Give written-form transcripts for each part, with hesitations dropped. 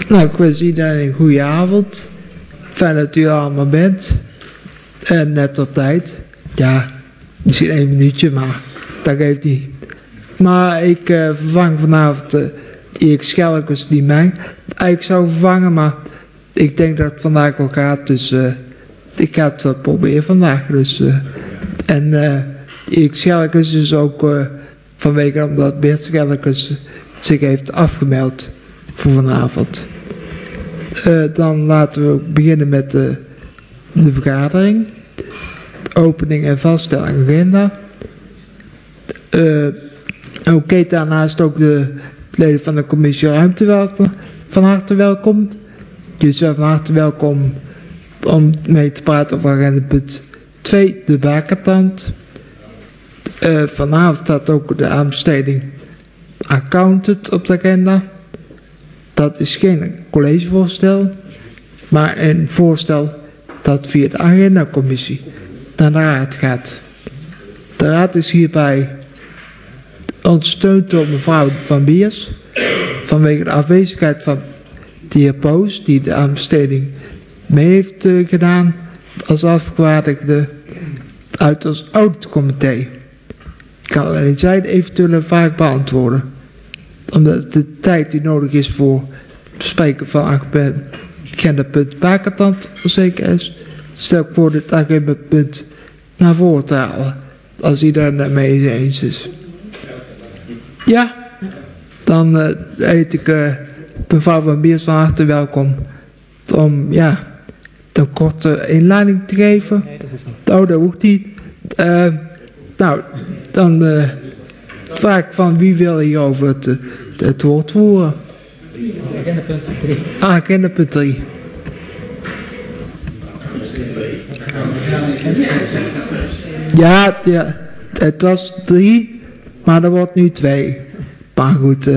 Nou, ik wens iedereen een goede avond. Fijn dat u er allemaal bent. En net op tijd. Ja, misschien 1 minuutje, maar dat geeft niet. Maar ik vervang vanavond Erik Schelkes die mij eigenlijk zou vervangen. Maar ik denk dat het vandaag wel gaat. Dus ik ga het wel proberen vandaag. Dus, Erik Schelkes is ook vanwege omdat Bert Schelkes zich heeft afgemeld voor vanavond. Dan laten we beginnen met de vergadering. Opening en vaststelling agenda. Oké, daarnaast ook de leden van de commissie Ruimte van harte welkom. Jullie zijn van harte welkom om mee te praten over agenda punt 2, de bakertand. Vanavond staat ook de aanbesteding accountant op de agenda. Dat is geen collegevoorstel, maar een voorstel dat via de agendacommissie naar de raad gaat. De raad is hierbij ondersteund door mevrouw Van Beers vanwege de afwezigheid van de heer Poos die de aanbesteding mee heeft gedaan als afgevaardigde uit ons auditcomité. Ik kan alleen zij de eventuele vraag beantwoorden, omdat de tijd die nodig is voor het bespreken van agendapunt bakertand onzeker is, stel ik voor dit agendapunt naar voren te halen, als iedereen daarmee eens is. Ja, dan heet ik mevrouw Van Beers van harte welkom om een korte inleiding te geven. Nee, dat hoeft niet. Oh, dat hoeft niet. Nou, dan vraag ik van wie wil hier over het woord voeren. Agendapunt 3. Agendapunt 3. Ja, het was 3, maar er wordt nu 2. Maar goed,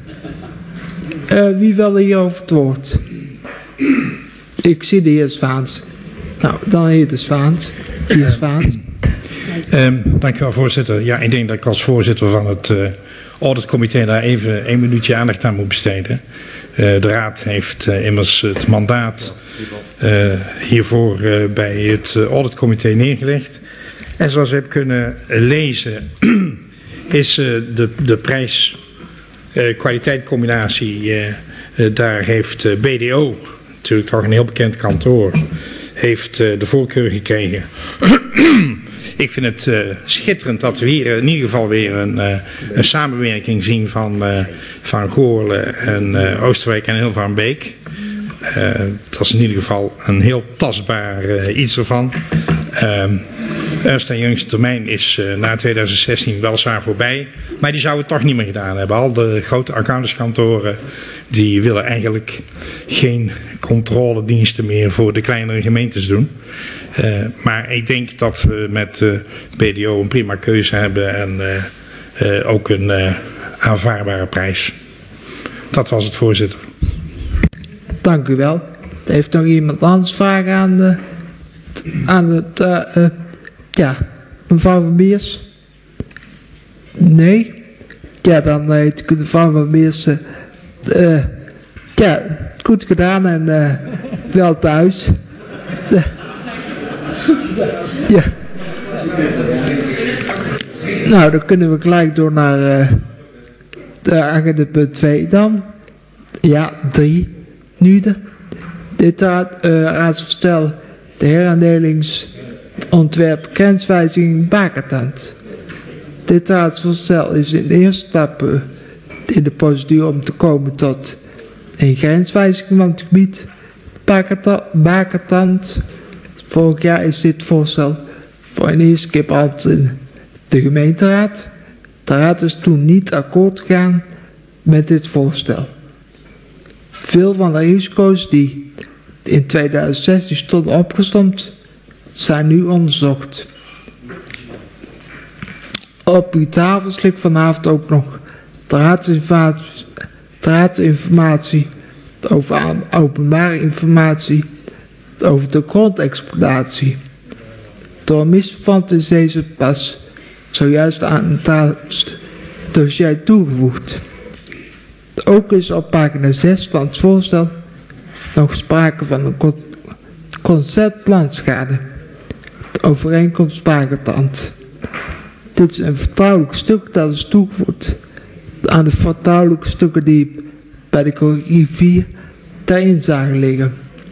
wie wil hier over het woord? Ik zie de heer Zwaans. Nou, dan heer de Zwaans. Heer Zwaans. Dank u wel, voorzitter. Ja, ik denk dat ik als voorzitter van het auditcomité daar even 1 minuutje aandacht aan moet besteden. De raad heeft immers het mandaat hiervoor bij het auditcomité neergelegd. En zoals we hebben kunnen lezen is de prijs-kwaliteitcombinatie, daar heeft BDO, natuurlijk toch een heel bekend kantoor, heeft de voorkeur gekregen. Ik vind het schitterend dat we hier in ieder geval weer een samenwerking zien van Goorlen en Oosterwijk en Hilvarenbeek. Dat is in ieder geval een heel tastbaar iets ervan. Ernst & Young's termijn is na 2016 weliswaar voorbij, maar die zouden het toch niet meer gedaan hebben. Al de grote accountantskantoren die willen eigenlijk geen controlediensten meer voor de kleinere gemeentes doen. Maar ik denk dat we met BDO een prima keuze hebben en ook een aanvaardbare prijs. Dat was het, voorzitter. Dank u wel. Heeft nog iemand anders vragen aan het mevrouw Van Beers? Nee? Ja, dan heet ik mevrouw Van Beers. Goed gedaan en wel thuis. Ja. Nou, dan kunnen we gelijk door naar de agendapunt 2 dan. Ja, 3 nu. Dit raadsvoorstel, de heraandelingsontwerp grenswijziging bakertand. Dit raadsvoorstel is in de eerste stap in de procedure om te komen tot een grenswijziging van het gebied bakertand. Vorig jaar is dit voorstel voor een eerste keer behandeld in de gemeenteraad. De raad is toen niet akkoord gegaan met dit voorstel. Veel van de risico's die in 2016 stonden opgestomd, zijn nu onderzocht. Op uw tafels ligt vanavond ook nog de raadsinformatie over openbare informatie over de grondexploitatie. Door een misverstand is deze pas zojuist aan het dossier toegevoegd. Ook is op pagina 6 van het voorstel nog sprake van een conceptplanschade. De overeenkomst Bakertand. Dit is een vertrouwelijk stuk dat is toegevoegd aan de vertrouwelijke stukken die bij de correctie 4 ter inzage liggen.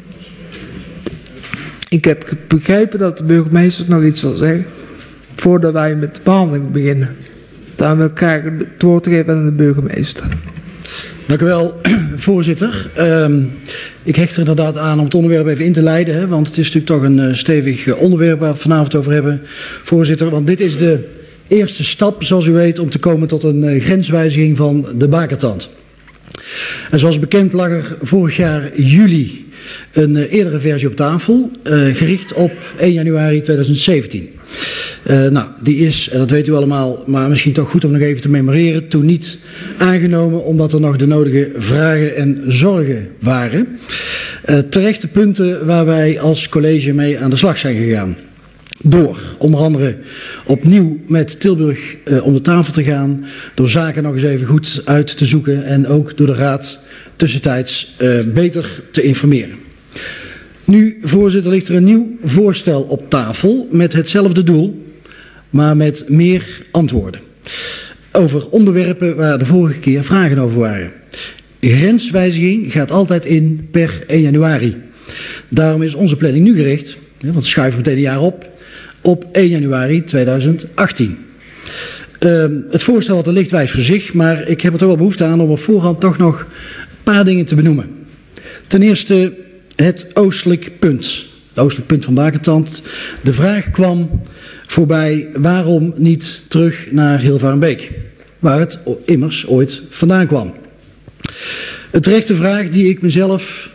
Ik heb begrepen dat de burgemeester nog iets wil zeggen voordat wij met de behandeling beginnen. Dan wil ik graag het woord geven aan de burgemeester. Dank u wel, voorzitter. Ik hecht er inderdaad aan om het onderwerp even in te leiden, hè, want het is natuurlijk toch een stevig onderwerp waar we het vanavond over hebben, voorzitter. Want dit is de eerste stap, zoals u weet, om te komen tot een grenswijziging van de Bakertand. En zoals bekend lag er vorig jaar juli een eerdere versie op tafel, gericht op 1 januari 2017. Nou, die is, en dat weet u allemaal, maar misschien toch goed om nog even te memoreren, toen niet aangenomen omdat er nog de nodige vragen en zorgen waren. Terechte punten waar wij als college mee aan de slag zijn gegaan. Door onder andere opnieuw met Tilburg om de tafel te gaan, door zaken nog eens even goed uit te zoeken en ook door de raad tussentijds beter te informeren. Nu, voorzitter, ligt er een nieuw voorstel op tafel met hetzelfde doel, maar met meer antwoorden. Over onderwerpen waar de vorige keer vragen over waren. Grenswijziging gaat altijd in per 1 januari. Daarom is onze planning nu gericht, want we schuiven meteen een jaar op 1 januari 2018. Het voorstel wat er ligt wijst voor zich, maar ik heb er toch wel behoefte aan om op voorhand toch nog een paar dingen te benoemen. Ten eerste het oostelijk punt. Het oostelijk punt van Bakertand. De vraag kwam voorbij waarom niet terug naar Hilvarenbeek, waar het immers ooit vandaan kwam. Een terechte vraag die ik mezelf,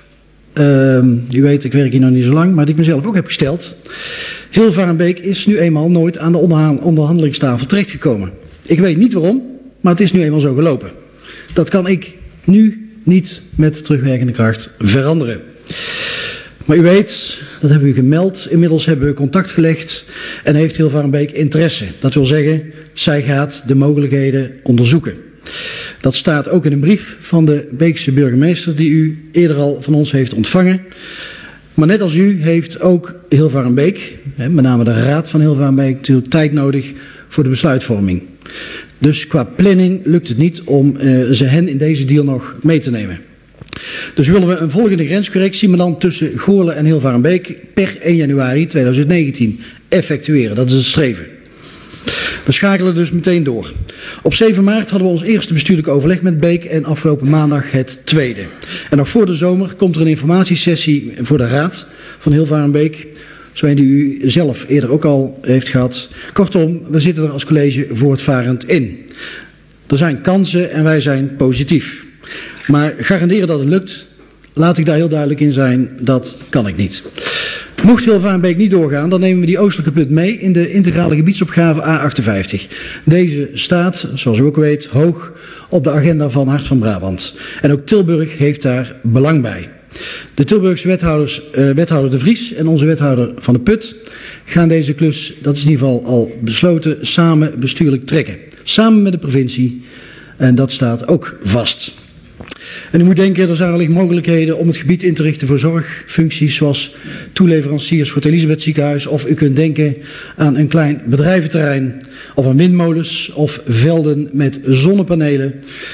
u weet ik werk hier nog niet zo lang, maar die ik mezelf ook heb gesteld. Hilvarenbeek is nu eenmaal nooit aan de onderhandelingstafel terechtgekomen. Ik weet niet waarom, maar het is nu eenmaal zo gelopen. Dat kan ik nu niet met terugwerkende kracht veranderen. Maar u weet, dat hebben we u gemeld, inmiddels hebben we contact gelegd en heeft Hilvarenbeek interesse. Dat wil zeggen, zij gaat de mogelijkheden onderzoeken. Dat staat ook in een brief van de Beekse burgemeester die u eerder al van ons heeft ontvangen. Maar net als u heeft ook Hilvarenbeek, met name de raad van Hilvarenbeek, natuurlijk tijd nodig voor de besluitvorming. Dus qua planning lukt het niet om hen in deze deal nog mee te nemen. Dus willen we een volgende grenscorrectie, maar dan tussen Goorlen en Hilvarenbeek per 1 januari 2019 effectueren. Dat is het streven. We schakelen dus meteen door. Op 7 maart hadden we ons eerste bestuurlijk overleg met Beek en afgelopen maandag het tweede. En nog voor de zomer komt er een informatiesessie voor de raad van Hilvarenbeek, zo een die u zelf eerder ook al heeft gehad. Kortom, we zitten er als college voortvarend in. Er zijn kansen en wij zijn positief. Maar garanderen dat het lukt, laat ik daar heel duidelijk in zijn, dat kan ik niet. Mocht Hilvarenbeek niet doorgaan, dan nemen we die oostelijke punt mee in de integrale gebiedsopgave A58. Deze staat, zoals u ook weet, hoog op de agenda van Hart van Brabant. En ook Tilburg heeft daar belang bij. De Tilburgse wethouder De Vries en onze wethouder Van de Put gaan deze klus, dat is in ieder geval al besloten, samen bestuurlijk trekken. Samen met de provincie. En dat staat ook vast. En u moet denken, er zijn wellicht mogelijkheden om het gebied in te richten voor zorgfuncties zoals toeleveranciers voor het Elisabeth ziekenhuis. Of u kunt denken aan een klein bedrijventerrein of aan windmolens of velden met zonnepanelen.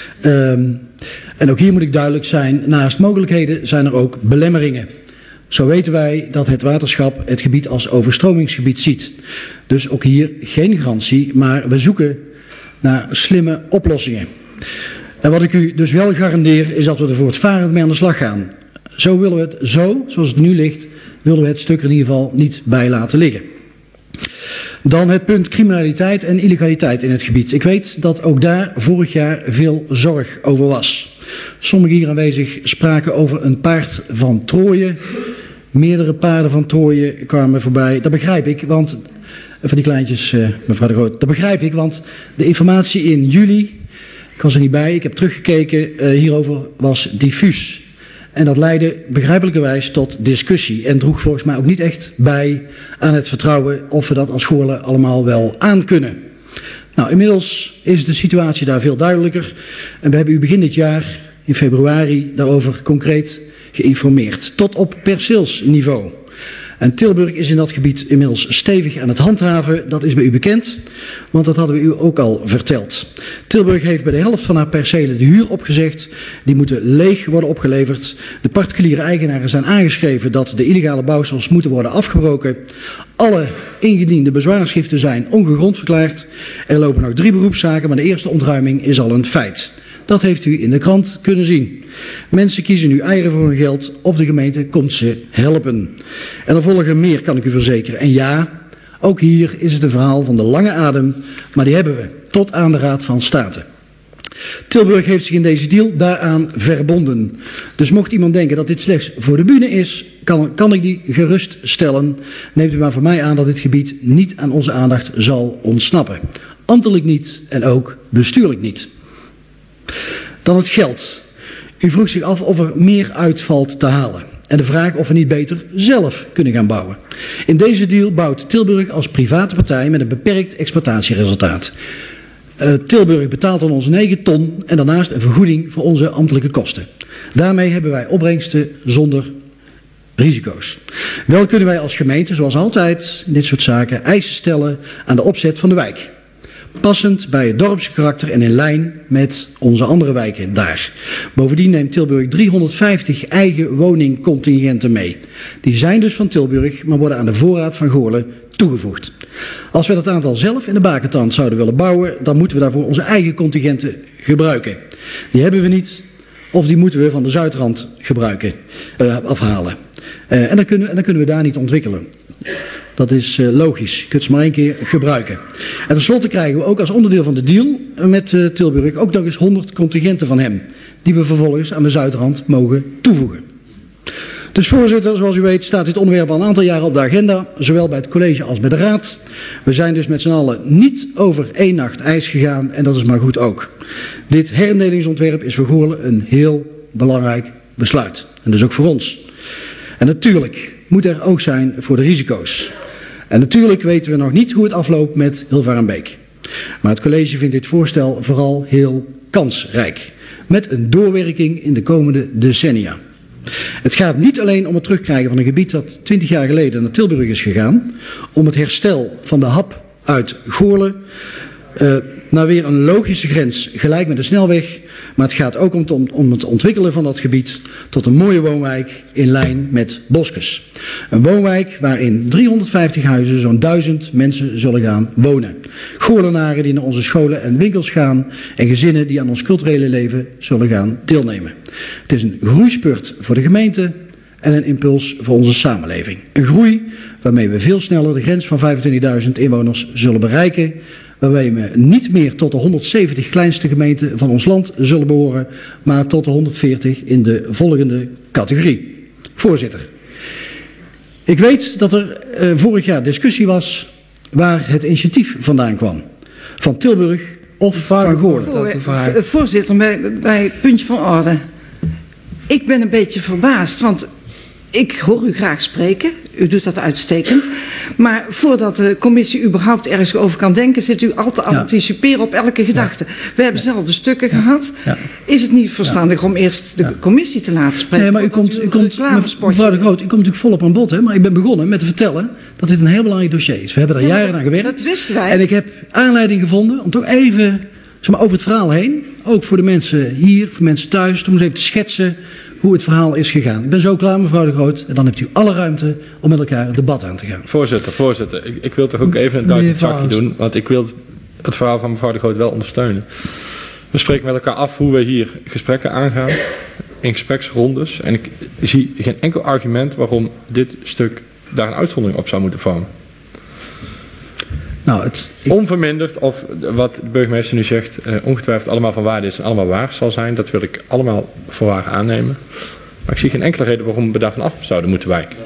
En ook hier moet ik duidelijk zijn, naast mogelijkheden zijn er ook belemmeringen. Zo weten wij dat het waterschap het gebied als overstromingsgebied ziet. Dus ook hier geen garantie, maar we zoeken naar slimme oplossingen. En wat ik u dus wel garandeer is dat we er voortvarend mee aan de slag gaan. Zo willen we het, zoals het nu ligt, willen we het stuk er in ieder geval niet bij laten liggen. Dan het punt criminaliteit en illegaliteit in het gebied. Ik weet dat ook daar vorig jaar veel zorg over was. Sommigen hier aanwezig spraken over een paard van Trooien. Meerdere paarden van Trooien kwamen voorbij. Dat begrijp ik, want van die kleintjes, mevrouw de Groot, dat begrijp ik, want de informatie in juli, ik was er niet bij, ik heb teruggekeken, hierover was diffuus. En dat leidde begrijpelijkerwijs tot discussie en droeg volgens mij ook niet echt bij aan het vertrouwen of we dat als Goorlen allemaal wel aankunnen. Nou, inmiddels is de situatie daar veel duidelijker en we hebben u begin dit jaar, in februari, daarover concreet geïnformeerd, tot op perceelsniveau. En Tilburg is in dat gebied inmiddels stevig aan het handhaven. Dat is bij u bekend, want dat hadden we u ook al verteld. Tilburg heeft bij de helft van haar percelen de huur opgezegd. Die moeten leeg worden opgeleverd. De particuliere eigenaren zijn aangeschreven dat de illegale bouwsels moeten worden afgebroken. Alle ingediende bezwaarschriften zijn ongegrond verklaard. Er lopen nog 3 beroepszaken, maar de eerste ontruiming is al een feit. Dat heeft u in de krant kunnen zien. Mensen kiezen nu eieren voor hun geld of de gemeente komt ze helpen. En er volgen meer, kan ik u verzekeren. En ja, ook hier is het een verhaal van de lange adem, maar die hebben we tot aan de Raad van State. Tilburg heeft zich in deze deal daaraan verbonden. Dus mocht iemand denken dat dit slechts voor de bühne is, kan ik die gerust stellen. Neemt u maar van mij aan dat dit gebied niet aan onze aandacht zal ontsnappen. Ambtelijk niet en ook bestuurlijk niet. Dan het geld. U vroeg zich af of er meer uitvalt te halen. En de vraag of we niet beter zelf kunnen gaan bouwen. In deze deal bouwt Tilburg als private partij met een beperkt exploitatieresultaat. Tilburg betaalt aan ons 9 ton en daarnaast een vergoeding voor onze ambtelijke kosten. Daarmee hebben wij opbrengsten zonder risico's. Wel kunnen wij als gemeente, zoals altijd in dit soort zaken, eisen stellen aan de opzet van de wijk. Passend bij het dorpse karakter en in lijn met onze andere wijken daar. Bovendien neemt Tilburg 350 eigen woningcontingenten mee. Die zijn dus van Tilburg, maar worden aan de voorraad van Goorlen toegevoegd. Als we dat aantal zelf in de bakentand zouden willen bouwen, dan moeten we daarvoor onze eigen contingenten gebruiken. Die hebben we niet, of die moeten we van de Zuidrand afhalen. En dan kunnen we daar niet ontwikkelen. Dat is logisch. Je kunt ze maar 1 keer gebruiken. En tenslotte krijgen we ook als onderdeel van de deal met Tilburg ook nog eens 100 contingenten van hem. Die we vervolgens aan de Zuidrand mogen toevoegen. Dus voorzitter, zoals u weet staat dit onderwerp al een aantal jaren op de agenda. Zowel bij het college als bij de raad. We zijn dus met z'n allen niet over 1 nacht ijs gegaan. En dat is maar goed ook. Dit herindelingsontwerp is voor Goorlen een heel belangrijk besluit. En dus ook voor ons. En natuurlijk moet er ook zijn voor de risico's. En natuurlijk weten we nog niet hoe het afloopt met Hilvarenbeek. Maar het college vindt dit voorstel vooral heel kansrijk. Met een doorwerking in de komende decennia. Het gaat niet alleen om het terugkrijgen van een gebied dat 20 jaar geleden naar Tilburg is gegaan. Om het herstel van de hap uit Goorlen naar weer een logische grens gelijk met de snelweg. Maar het gaat ook om het ontwikkelen van dat gebied tot een mooie woonwijk in lijn met Boskes. Een woonwijk waarin 350 huizen zo'n 1000 mensen zullen gaan wonen. Goorlenaren die naar onze scholen en winkels gaan en gezinnen die aan ons culturele leven zullen gaan deelnemen. Het is een groeispurt voor de gemeente en een impuls voor onze samenleving. Een groei waarmee we veel sneller de grens van 25.000 inwoners zullen bereiken. Waarbij we niet meer tot de 170 kleinste gemeenten van ons land zullen behoren, maar tot de 140 in de volgende categorie. Voorzitter, ik weet dat er vorig jaar discussie was waar het initiatief vandaan kwam. Van Tilburg of van Goorlen. Voorzitter, bij puntje van orde. Ik ben een beetje verbaasd, want ik hoor u graag spreken. U doet dat uitstekend. Maar voordat de commissie überhaupt ergens over kan denken, zit u al te anticiperen op elke gedachte. We hebben zelf de stukken gehad. Ja. Is het niet verstandig om eerst de commissie te laten spreken? Nee, maar u komt mevrouw de Groot, u komt natuurlijk volop aan bod. Hè? Maar ik ben begonnen met te vertellen dat dit een heel belangrijk dossier is. We hebben daar jaren aan gewerkt. Dat wisten wij. En ik heb aanleiding gevonden om toch even over het verhaal heen, ook voor de mensen hier, voor mensen thuis, om eens even te schetsen hoe het verhaal is gegaan. Ik ben zo klaar, mevrouw de Groot. En dan hebt u alle ruimte om met elkaar het debat aan te gaan. Voorzitter. Ik wil toch ook even een duit in het zakje doen. Want ik wil het verhaal van mevrouw de Groot wel ondersteunen. We spreken met elkaar af hoe we hier gesprekken aangaan. In gespreksrondes. En ik zie geen enkel argument waarom dit stuk daar een uitzondering op zou moeten vormen. Onverminderd of wat de burgemeester nu zegt, ongetwijfeld allemaal van waarde is en allemaal waar zal zijn. Dat wil ik allemaal voor waar aannemen. Maar ik zie geen enkele reden waarom we daarvan af zouden moeten wijken.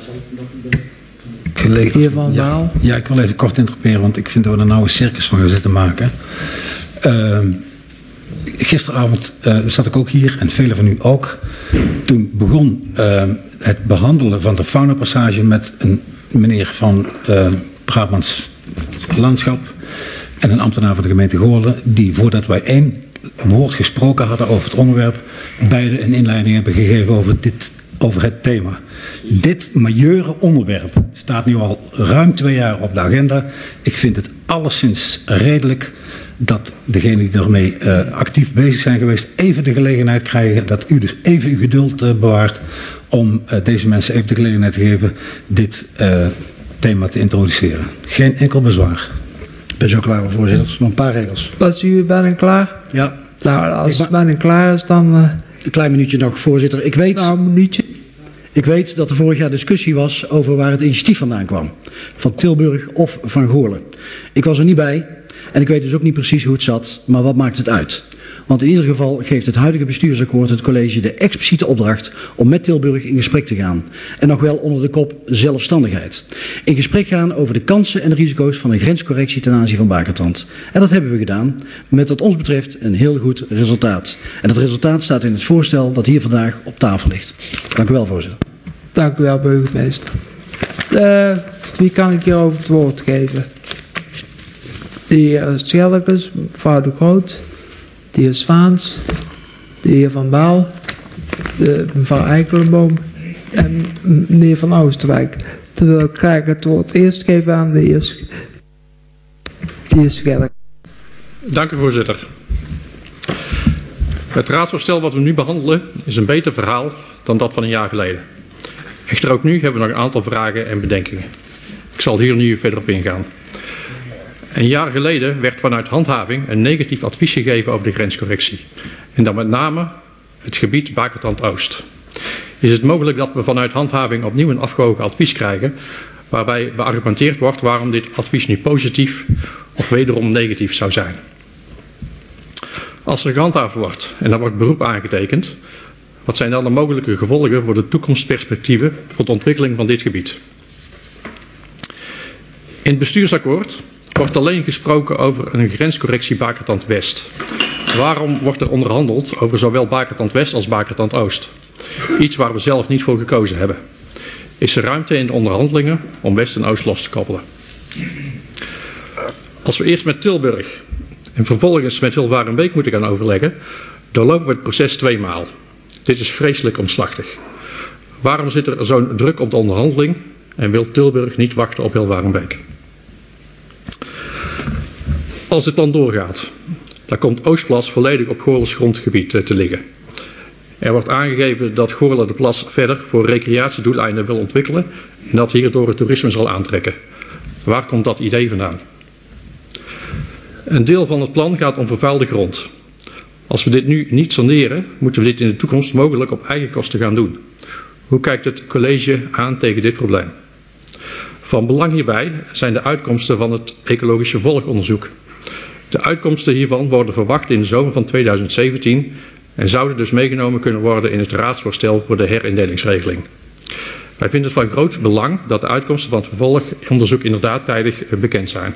Ja, ik wil even kort interroperen, want ik vind dat we er nou een circus van gaan zitten maken. Gisteravond zat ik ook hier en velen van u ook. Toen begon het behandelen van de faunapassage met een meneer van Brabants Landschap en een ambtenaar van de gemeente Goorlen, die voordat wij 1 woord gesproken hadden over het onderwerp, beide een inleiding hebben gegeven over dit over het thema. Dit majeure onderwerp staat nu al ruim 2 jaar op de agenda. Ik vind het alleszins redelijk dat degenen die ermee actief bezig zijn geweest even de gelegenheid krijgen, dat u dus even uw geduld bewaart om deze mensen even de gelegenheid te geven dit thema te introduceren. Geen enkel bezwaar. Ik ben zo klaar, voorzitter. Nog een paar regels. Was u bijna klaar? Ja. Nou, als het bijna klaar is, dan... Een klein minuutje nog, voorzitter. Ik weet dat er vorig jaar discussie was over waar het initiatief vandaan kwam. Van Tilburg of van Goorlen. Ik was er niet bij en ik weet dus ook niet precies hoe het zat, maar wat maakt het uit? Want in ieder geval geeft het huidige bestuursakkoord het college de expliciete opdracht om met Tilburg in gesprek te gaan. En nog wel onder de kop zelfstandigheid. In gesprek gaan over de kansen en de risico's van een grenscorrectie ten aanzien van Bakertand. En dat hebben we gedaan met wat ons betreft een heel goed resultaat. En dat resultaat staat in het voorstel dat hier vandaag op tafel ligt. Dank u wel, voorzitter. Dank u wel, burgemeester. Wie kan ik hierover het woord geven? De heer Schellekes, mevrouw De Groot, de heer Zwaans, de heer Van Baal, mevrouw Eikelenboom en meneer Van Oosterwijk. Terwijl ik het woord eerst geven aan de heer Schellekes. Dank u, voorzitter. Het raadsvoorstel wat we nu behandelen is een beter verhaal dan dat van een jaar geleden. Echter ook nu hebben we nog een aantal vragen en bedenkingen. Ik zal hier nu verder op ingaan. Een jaar geleden werd vanuit handhaving een negatief advies gegeven over de grenscorrectie. En dan met name het gebied Bakertand Oost. Is het mogelijk dat we vanuit handhaving opnieuw een afgewogen advies krijgen, waarbij beargumenteerd wordt waarom dit advies nu positief of wederom negatief zou zijn? Als er gehandhaafd wordt en er wordt beroep aangetekend, wat zijn dan de mogelijke gevolgen voor de toekomstperspectieven voor de ontwikkeling van dit gebied? In het bestuursakkoord wordt alleen gesproken over een grenscorrectie Bakertand West. Waarom wordt er onderhandeld over zowel Bakertand West als Bakertand Oost? Iets waar we zelf niet voor gekozen hebben. Is er ruimte in de onderhandelingen om West en Oost los te koppelen? Als we eerst met Tilburg en vervolgens met Hilvarenbeek moeten gaan overleggen, doorlopen we het proces 2 maal. Dit is vreselijk omslachtig. Waarom zit er zo'n druk op de onderhandeling en wil Tilburg niet wachten op Hilvarenbeek? Als het plan doorgaat, dan komt Oostplas volledig op Goorlens grondgebied te liggen. Er wordt aangegeven dat Goorlen de plas verder voor recreatiedoeleinden wil ontwikkelen en dat hierdoor het toerisme zal aantrekken. Waar komt dat idee vandaan? Een deel van het plan gaat om vervuilde grond. Als we dit nu niet saneren, moeten we dit in de toekomst mogelijk op eigen kosten gaan doen. Hoe kijkt het college aan tegen dit probleem? Van belang hierbij zijn de uitkomsten van het ecologische volgonderzoek. De uitkomsten hiervan worden verwacht in de zomer van 2017 en zouden dus meegenomen kunnen worden in het raadsvoorstel voor de herindelingsregeling. Wij vinden het van groot belang dat de uitkomsten van het vervolgonderzoek inderdaad tijdig bekend zijn.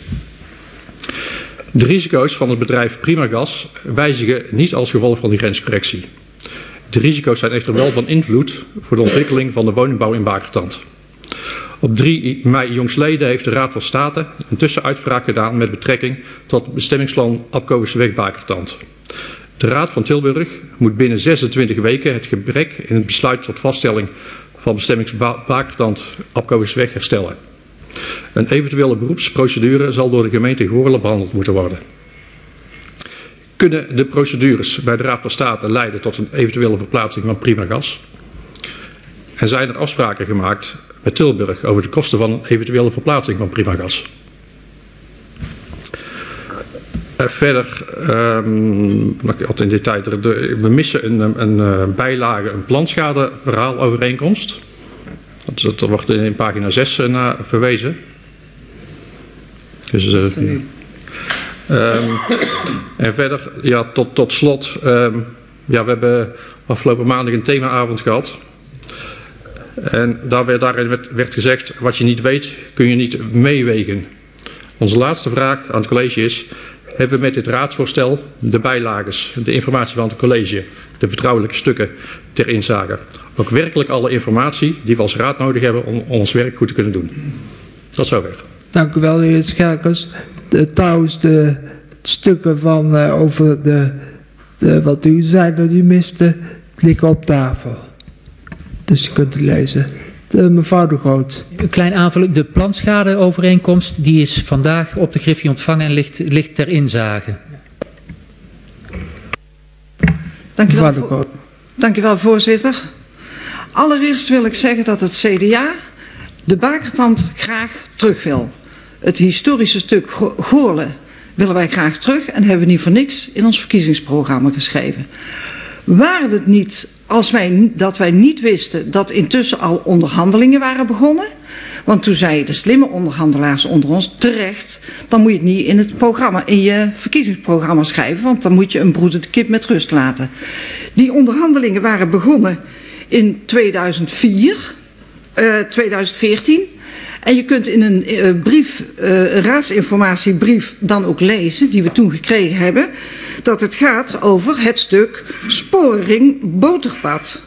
De risico's van het bedrijf Primagas wijzigen niet als gevolg van die grenscorrectie. De risico's zijn echter wel van invloed voor de ontwikkeling van de woningbouw in Bakertand. Op 3 mei jongstleden heeft de Raad van State een tussenuitspraak gedaan met betrekking tot het bestemmingsplan Abkovenseweg Bakertand. De Raad van Tilburg moet binnen 26 weken het gebrek in het besluit tot vaststelling van bestemmingsplan Bakertand Abkovenseweg herstellen. Een eventuele beroepsprocedure zal door de gemeente Goorlen behandeld moeten worden. Kunnen de procedures bij de Raad van State leiden tot een eventuele verplaatsing van Primagas? En zijn er afspraken gemaakt met Tilburg over de kosten van een eventuele verplaatsing van Primagas? Verder, wat in detail, we missen een bijlage, een planschadeverhaalovereenkomst. Dat wordt in pagina 6 naar verwezen. Dus, en verder, ja, tot slot, ja, we hebben afgelopen maandag een themaavond gehad. En daarin werd gezegd, wat je niet weet, kun je niet meewegen. Onze laatste vraag aan het college is, hebben we met dit raadsvoorstel de bijlages, de informatie van het college, de vertrouwelijke stukken ter inzage, ook werkelijk alle informatie die we als raad nodig hebben om ons werk goed te kunnen doen? Tot zover. Dank u wel, heer Schelkers. Trouwens, de stukken van over wat u zei dat u miste, liggen op tafel. Dus je kunt het lezen. Mevrouw De Groot. Een klein aanvulling. De planschadeovereenkomst die is vandaag op de griffie ontvangen en ligt ter inzage. Dank u wel, voorzitter. Allereerst wil ik zeggen dat het CDA de Bakertand graag terug wil. Het historische stuk Goorlen willen wij graag terug en hebben we niet voor niks in ons verkiezingsprogramma geschreven. Waren het niet dat wij niet wisten dat intussen al onderhandelingen waren begonnen? Want toen zeiden de slimme onderhandelaars onder ons terecht, dan moet je het niet in het programma, in je verkiezingsprogramma schrijven, want dan moet je een broedende kip met rust laten. Die onderhandelingen waren begonnen in 2014. En je kunt in een een raadsinformatiebrief dan ook lezen, die we toen gekregen hebben, dat het gaat over het stuk spoorring-boterpad.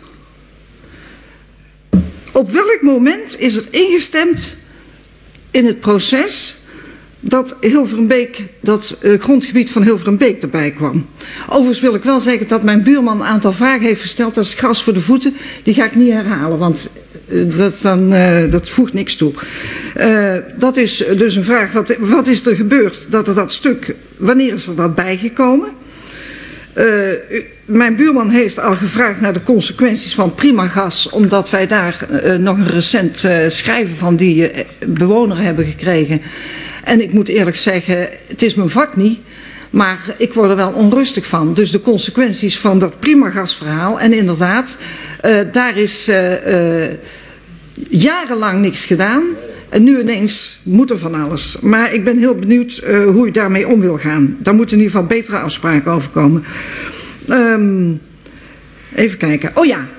Op welk moment is er ingestemd in het proces dat Hilverenbeek, dat grondgebied van Hilverenbeek erbij kwam? Overigens wil ik wel zeggen dat mijn buurman een aantal vragen heeft gesteld. Dat is gras voor de voeten. Die ga ik niet herhalen, want dat voegt niks toe. Dat is dus een vraag. Wat is er gebeurd dat stuk, wanneer is er dat bijgekomen? Mijn buurman heeft al gevraagd naar de consequenties van Primagas, omdat wij daar nog een recent schrijven van die bewoner hebben gekregen. En ik moet eerlijk zeggen, het is mijn vak niet, maar ik word er wel onrustig van. Dus de consequenties van dat Primagas-verhaal. En inderdaad, daar is jarenlang niks gedaan. En nu ineens moet er van alles. Maar ik ben heel benieuwd hoe u daarmee om wil gaan. Daar moeten in ieder geval betere afspraken over komen. Even kijken. Oh ja.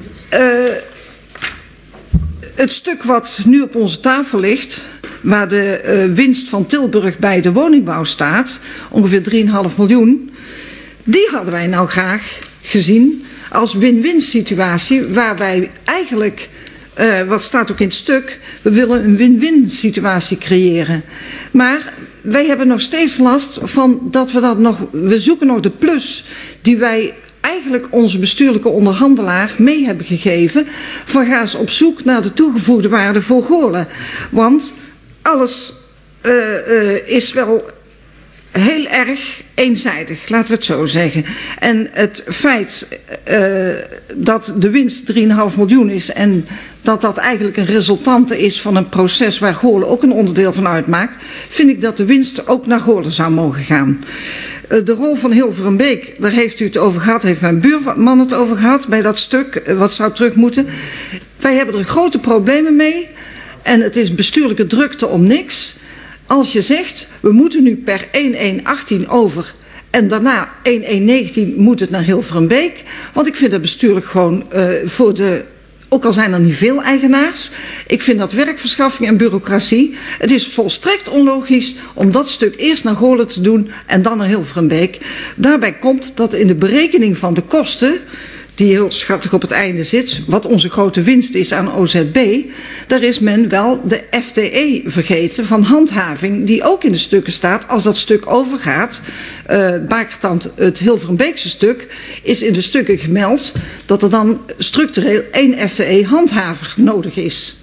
Het stuk wat nu op onze tafel ligt, waar de winst van Tilburg bij de woningbouw staat, ongeveer 3,5 miljoen, die hadden wij nou graag gezien als win-win situatie, waar wij eigenlijk, wat staat ook in het stuk, we willen een win-win situatie creëren. Maar wij hebben nog steeds last van dat we zoeken nog de plus die wij eigenlijk onze bestuurlijke onderhandelaar mee hebben gegeven, van ga eens op zoek naar de toegevoegde waarde voor Goorlen. Want alles is wel heel erg eenzijdig, laten we het zo zeggen. En het feit dat de winst 3,5 miljoen is en dat eigenlijk een resultante is van een proces waar Goorlen ook een onderdeel van uitmaakt, vind ik dat de winst ook naar Goorlen zou mogen gaan. De rol van Hilverenbeek, daar heeft u het over gehad, heeft mijn buurman het over gehad, bij dat stuk, wat zou terug moeten. Wij hebben er grote problemen mee en het is bestuurlijke drukte om niks. Als je zegt, we moeten nu per 1/1/18 over en daarna 1/1/19 moet het naar Hilverenbeek. Want ik vind dat bestuurlijk gewoon ook al zijn er niet veel eigenaars, ik vind dat werkverschaffing en bureaucratie. Het is volstrekt onlogisch om dat stuk eerst naar Goorlen te doen en dan naar Hilverenbeek. Daarbij komt dat in de berekening van de kosten, die heel schattig op het einde zit, wat onze grote winst is aan OZB, daar is men wel de FTE vergeten van handhaving, die ook in de stukken staat. Als dat stuk overgaat, Bakertand, het Hilverenbeekse stuk, is in de stukken gemeld dat er dan structureel 1 FTE handhaver nodig is.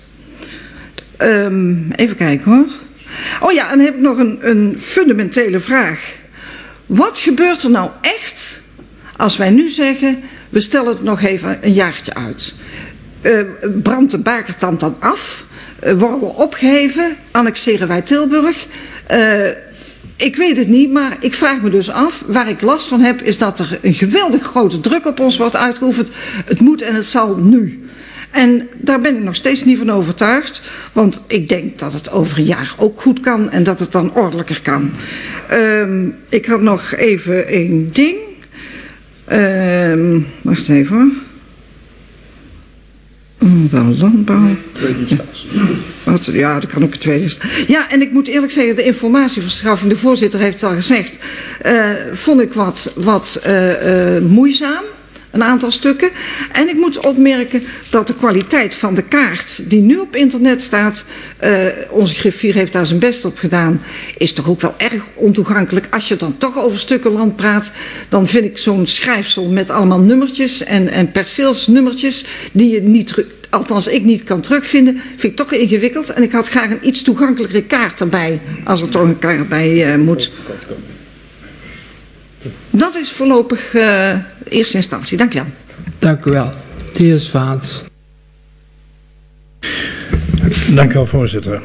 Even kijken hoor. Oh ja, en dan heb ik nog een fundamentele vraag. Wat gebeurt er nou echt als wij nu zeggen, we stellen het nog even een jaartje uit? Brandt de Bakertand dan af? Worden we opgeheven? Annexeren wij Tilburg? Ik weet het niet, maar ik vraag me dus af. Waar ik last van heb, is dat er een geweldig grote druk op ons wordt uitgeoefend. Het moet en het zal nu. En daar ben ik nog steeds niet van overtuigd. Want ik denk dat het over een jaar ook goed kan en dat het dan ordelijker kan. Ik had nog even één ding. Wacht even hoor. Dan landbouw. Ja, dat kan ook een tweede. Ja, en ik moet eerlijk zeggen, de informatieverschaffing, de voorzitter heeft het al gezegd, vond ik wat moeizaam. een aantal stukken. En ik moet opmerken dat de kwaliteit van de kaart die nu op internet staat, onze griffier heeft daar zijn best op gedaan, is toch ook wel erg ontoegankelijk. Als je dan toch over stukken land praat, dan vind ik zo'n schrijfsel met allemaal nummertjes en perceelsnummertjes die je niet, althans ik niet kan terugvinden, vind ik toch ingewikkeld. En ik had graag een iets toegankelijkere kaart erbij, als er toch een kaart bij moet. Dat is voorlopig eerste instantie. Dank u wel. Dank u wel. De heer Zwaans. Dank u wel, voorzitter.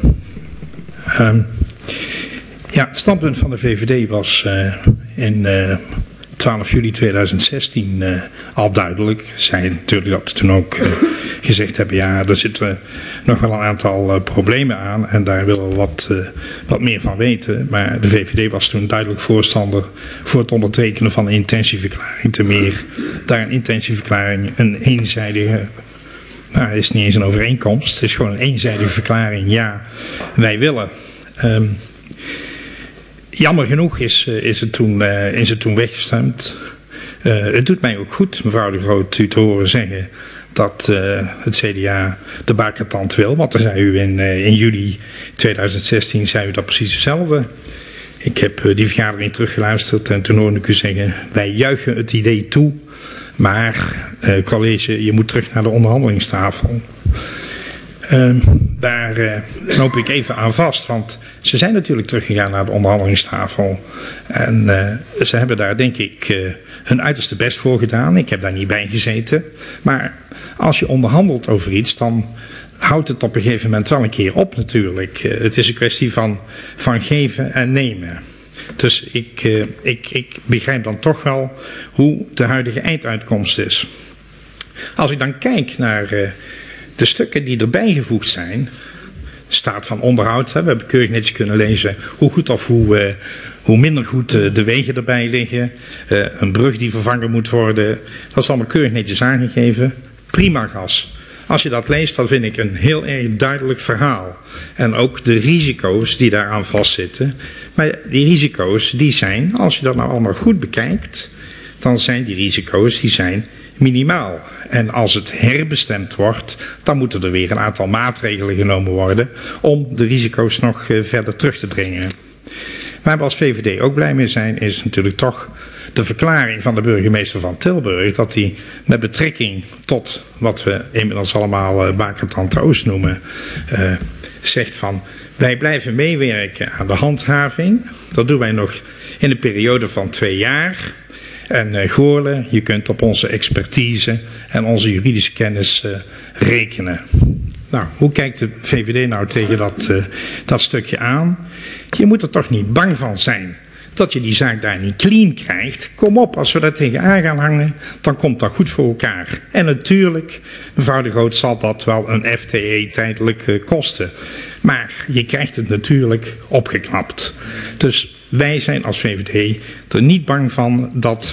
Ja, het standpunt van de VVD was in 12 juli 2016 al duidelijk. Zij natuurlijk dat we toen ook gezegd hebben, ja, daar zitten nog wel een aantal problemen aan en daar willen we wat meer van weten. Maar de VVD was toen duidelijk voorstander voor het ondertekenen van een intentieverklaring. Te meer daar een intentieverklaring een eenzijdige, nou, het is niet eens een overeenkomst, het is gewoon een eenzijdige verklaring. Ja, wij willen. Jammer genoeg is het toen weggestemd. Het doet mij ook goed, mevrouw de Groot, u te horen zeggen dat het CDA de bakertand wil. Want dan zei u in juli 2016 zei u dat precies hetzelfde. Ik heb die vergadering teruggeluisterd en toen hoorde ik u zeggen, wij juichen het idee toe. Maar college, je moet terug naar de onderhandelingstafel. Daar knoop ik even aan vast, want ze zijn natuurlijk teruggegaan naar de onderhandelingstafel. En ze hebben daar denk ik hun uiterste best voor gedaan. Ik heb daar niet bij gezeten. Maar als je onderhandelt over iets, dan houdt het op een gegeven moment wel een keer op natuurlijk. Het is een kwestie van geven en nemen. Dus ik begrijp dan toch wel hoe de huidige einduitkomst is. Als ik dan kijk naar de stukken die erbij gevoegd zijn, staat van onderhoud, hè, we hebben keurig netjes kunnen lezen hoe goed of hoe minder goed de wegen erbij liggen, een brug die vervangen moet worden, dat is allemaal keurig netjes aangegeven. Prima gas. Als je dat leest, dan vind ik een heel erg duidelijk verhaal. En ook de risico's die daaraan vastzitten. Maar die risico's, die zijn, als je dat nou allemaal goed bekijkt, dan zijn die risico's, die zijn minimaal. En als het herbestemd wordt, dan moeten er weer een aantal maatregelen genomen worden om de risico's nog verder terug te dringen. Waar we als VVD ook blij mee zijn, is natuurlijk toch de verklaring van de burgemeester van Tilburg, dat hij met betrekking tot wat we inmiddels allemaal Bakertand Oost noemen, zegt van, wij blijven meewerken aan de handhaving. Dat doen wij nog in een periode van 2 jaar. En Goorle, je kunt op onze expertise en onze juridische kennis rekenen. Nou, hoe kijkt de VVD nou tegen dat stukje aan? Je moet er toch niet bang van zijn dat je die zaak daar niet clean krijgt. Kom op, als we daar tegenaan gaan hangen, dan komt dat goed voor elkaar. En natuurlijk, mevrouw de Groot, zal dat wel een FTE tijdelijk kosten. Maar je krijgt het natuurlijk opgeknapt. Dus wij zijn als VVD er niet bang van dat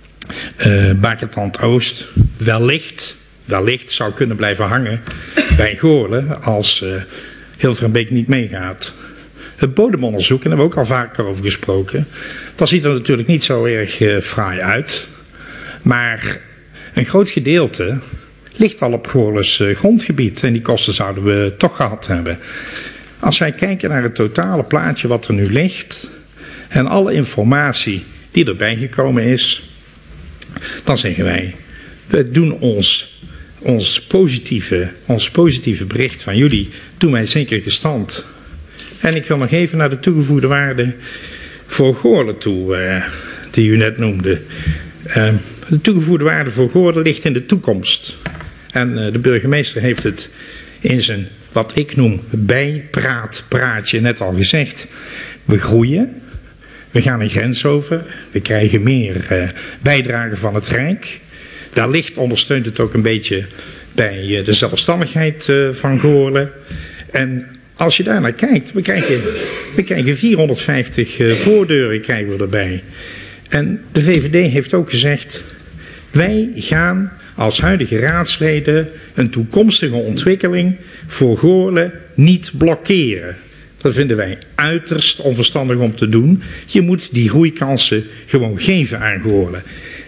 Bakertand Oost wellicht zou kunnen blijven hangen bij Goorle als Hilverenbeek niet meegaat. Het bodemonderzoek, en daar hebben we ook al vaker over gesproken, dat ziet er natuurlijk niet zo erg fraai uit. Maar een groot gedeelte ligt al op Goorles grondgebied en die kosten zouden we toch gehad hebben. Als wij kijken naar het totale plaatje wat er nu ligt en alle informatie die erbij gekomen is, dan zeggen wij, we doen ons positieve bericht van jullie, doen wij zeker gestand. En ik wil nog even naar de toegevoegde waarde voor Goorle toe, die u net noemde. De toegevoegde waarde voor Goorle ligt in de toekomst. En de burgemeester heeft het in zijn, wat ik noem, bijpraatje net al gezegd. We groeien, we gaan een grens over, we krijgen meer bijdrage van het Rijk. Wellicht ondersteunt het ook een beetje bij de zelfstandigheid van Goorle. En als je daar naar kijkt, we krijgen 450 voordeuren krijgen we erbij. En de VVD heeft ook gezegd, wij gaan als huidige raadsleden een toekomstige ontwikkeling voor Goorle niet blokkeren. Dat vinden wij uiterst onverstandig om te doen. Je moet die groeikansen gewoon geven aan Goorle.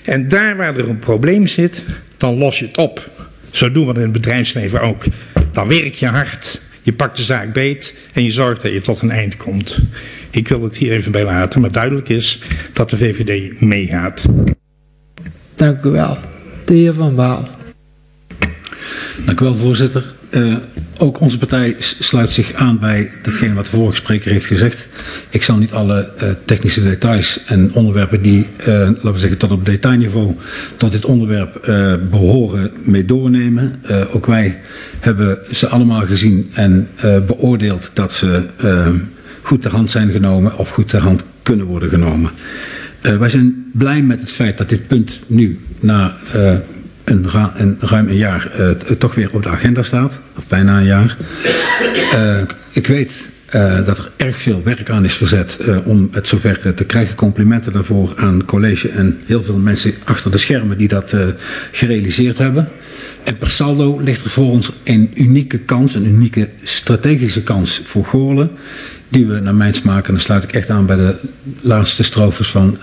En daar waar er een probleem zit, dan los je het op. Zo doen we het in het bedrijfsleven ook. Dan werk je hard, je pakt de zaak beet en je zorgt dat je tot een eind komt. Ik wil het hier even bij laten, maar duidelijk is dat de VVD meegaat. Dank u wel. De heer Van Baal. Dank u wel, voorzitter. Ook onze partij sluit zich aan bij datgene wat de vorige spreker heeft gezegd. Ik zal niet alle technische details en onderwerpen die, laten we zeggen, tot op detailniveau tot dit onderwerp behoren mee doornemen. Ook wij hebben ze allemaal gezien en beoordeeld dat ze goed ter hand zijn genomen of goed ter hand kunnen worden genomen. Wij zijn blij met het feit dat dit punt nu na ruim een jaar toch weer op de agenda staat, of bijna een jaar. Ik weet dat er erg veel werk aan is verzet om het zover te krijgen. Complimenten daarvoor aan college en heel veel mensen achter de schermen die dat gerealiseerd hebben. En per saldo ligt er voor ons een unieke kans, een unieke strategische kans voor Goorlen, die we naar mijn smaak, en dan sluit ik echt aan bij de laatste strofes van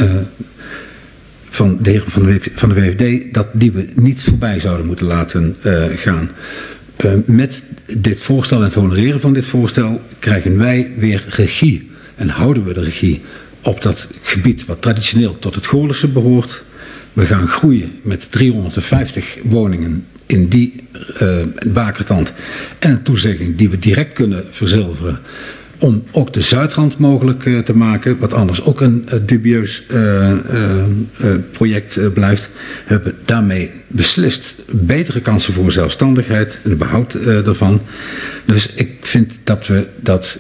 de heren van de VVD, dat die we niet voorbij zouden moeten laten gaan. Met dit voorstel en het honoreren van dit voorstel krijgen wij weer regie en houden we de regie op dat gebied wat traditioneel tot het Goorlense behoort. We gaan groeien met 350 woningen in die Bakertand en een toezegging die we direct kunnen verzilveren om ook de Zuidrand mogelijk te maken, wat anders ook een dubieus project blijft. We hebben daarmee beslist betere kansen voor zelfstandigheid en de behoud daarvan. Dus ik vind dat we dat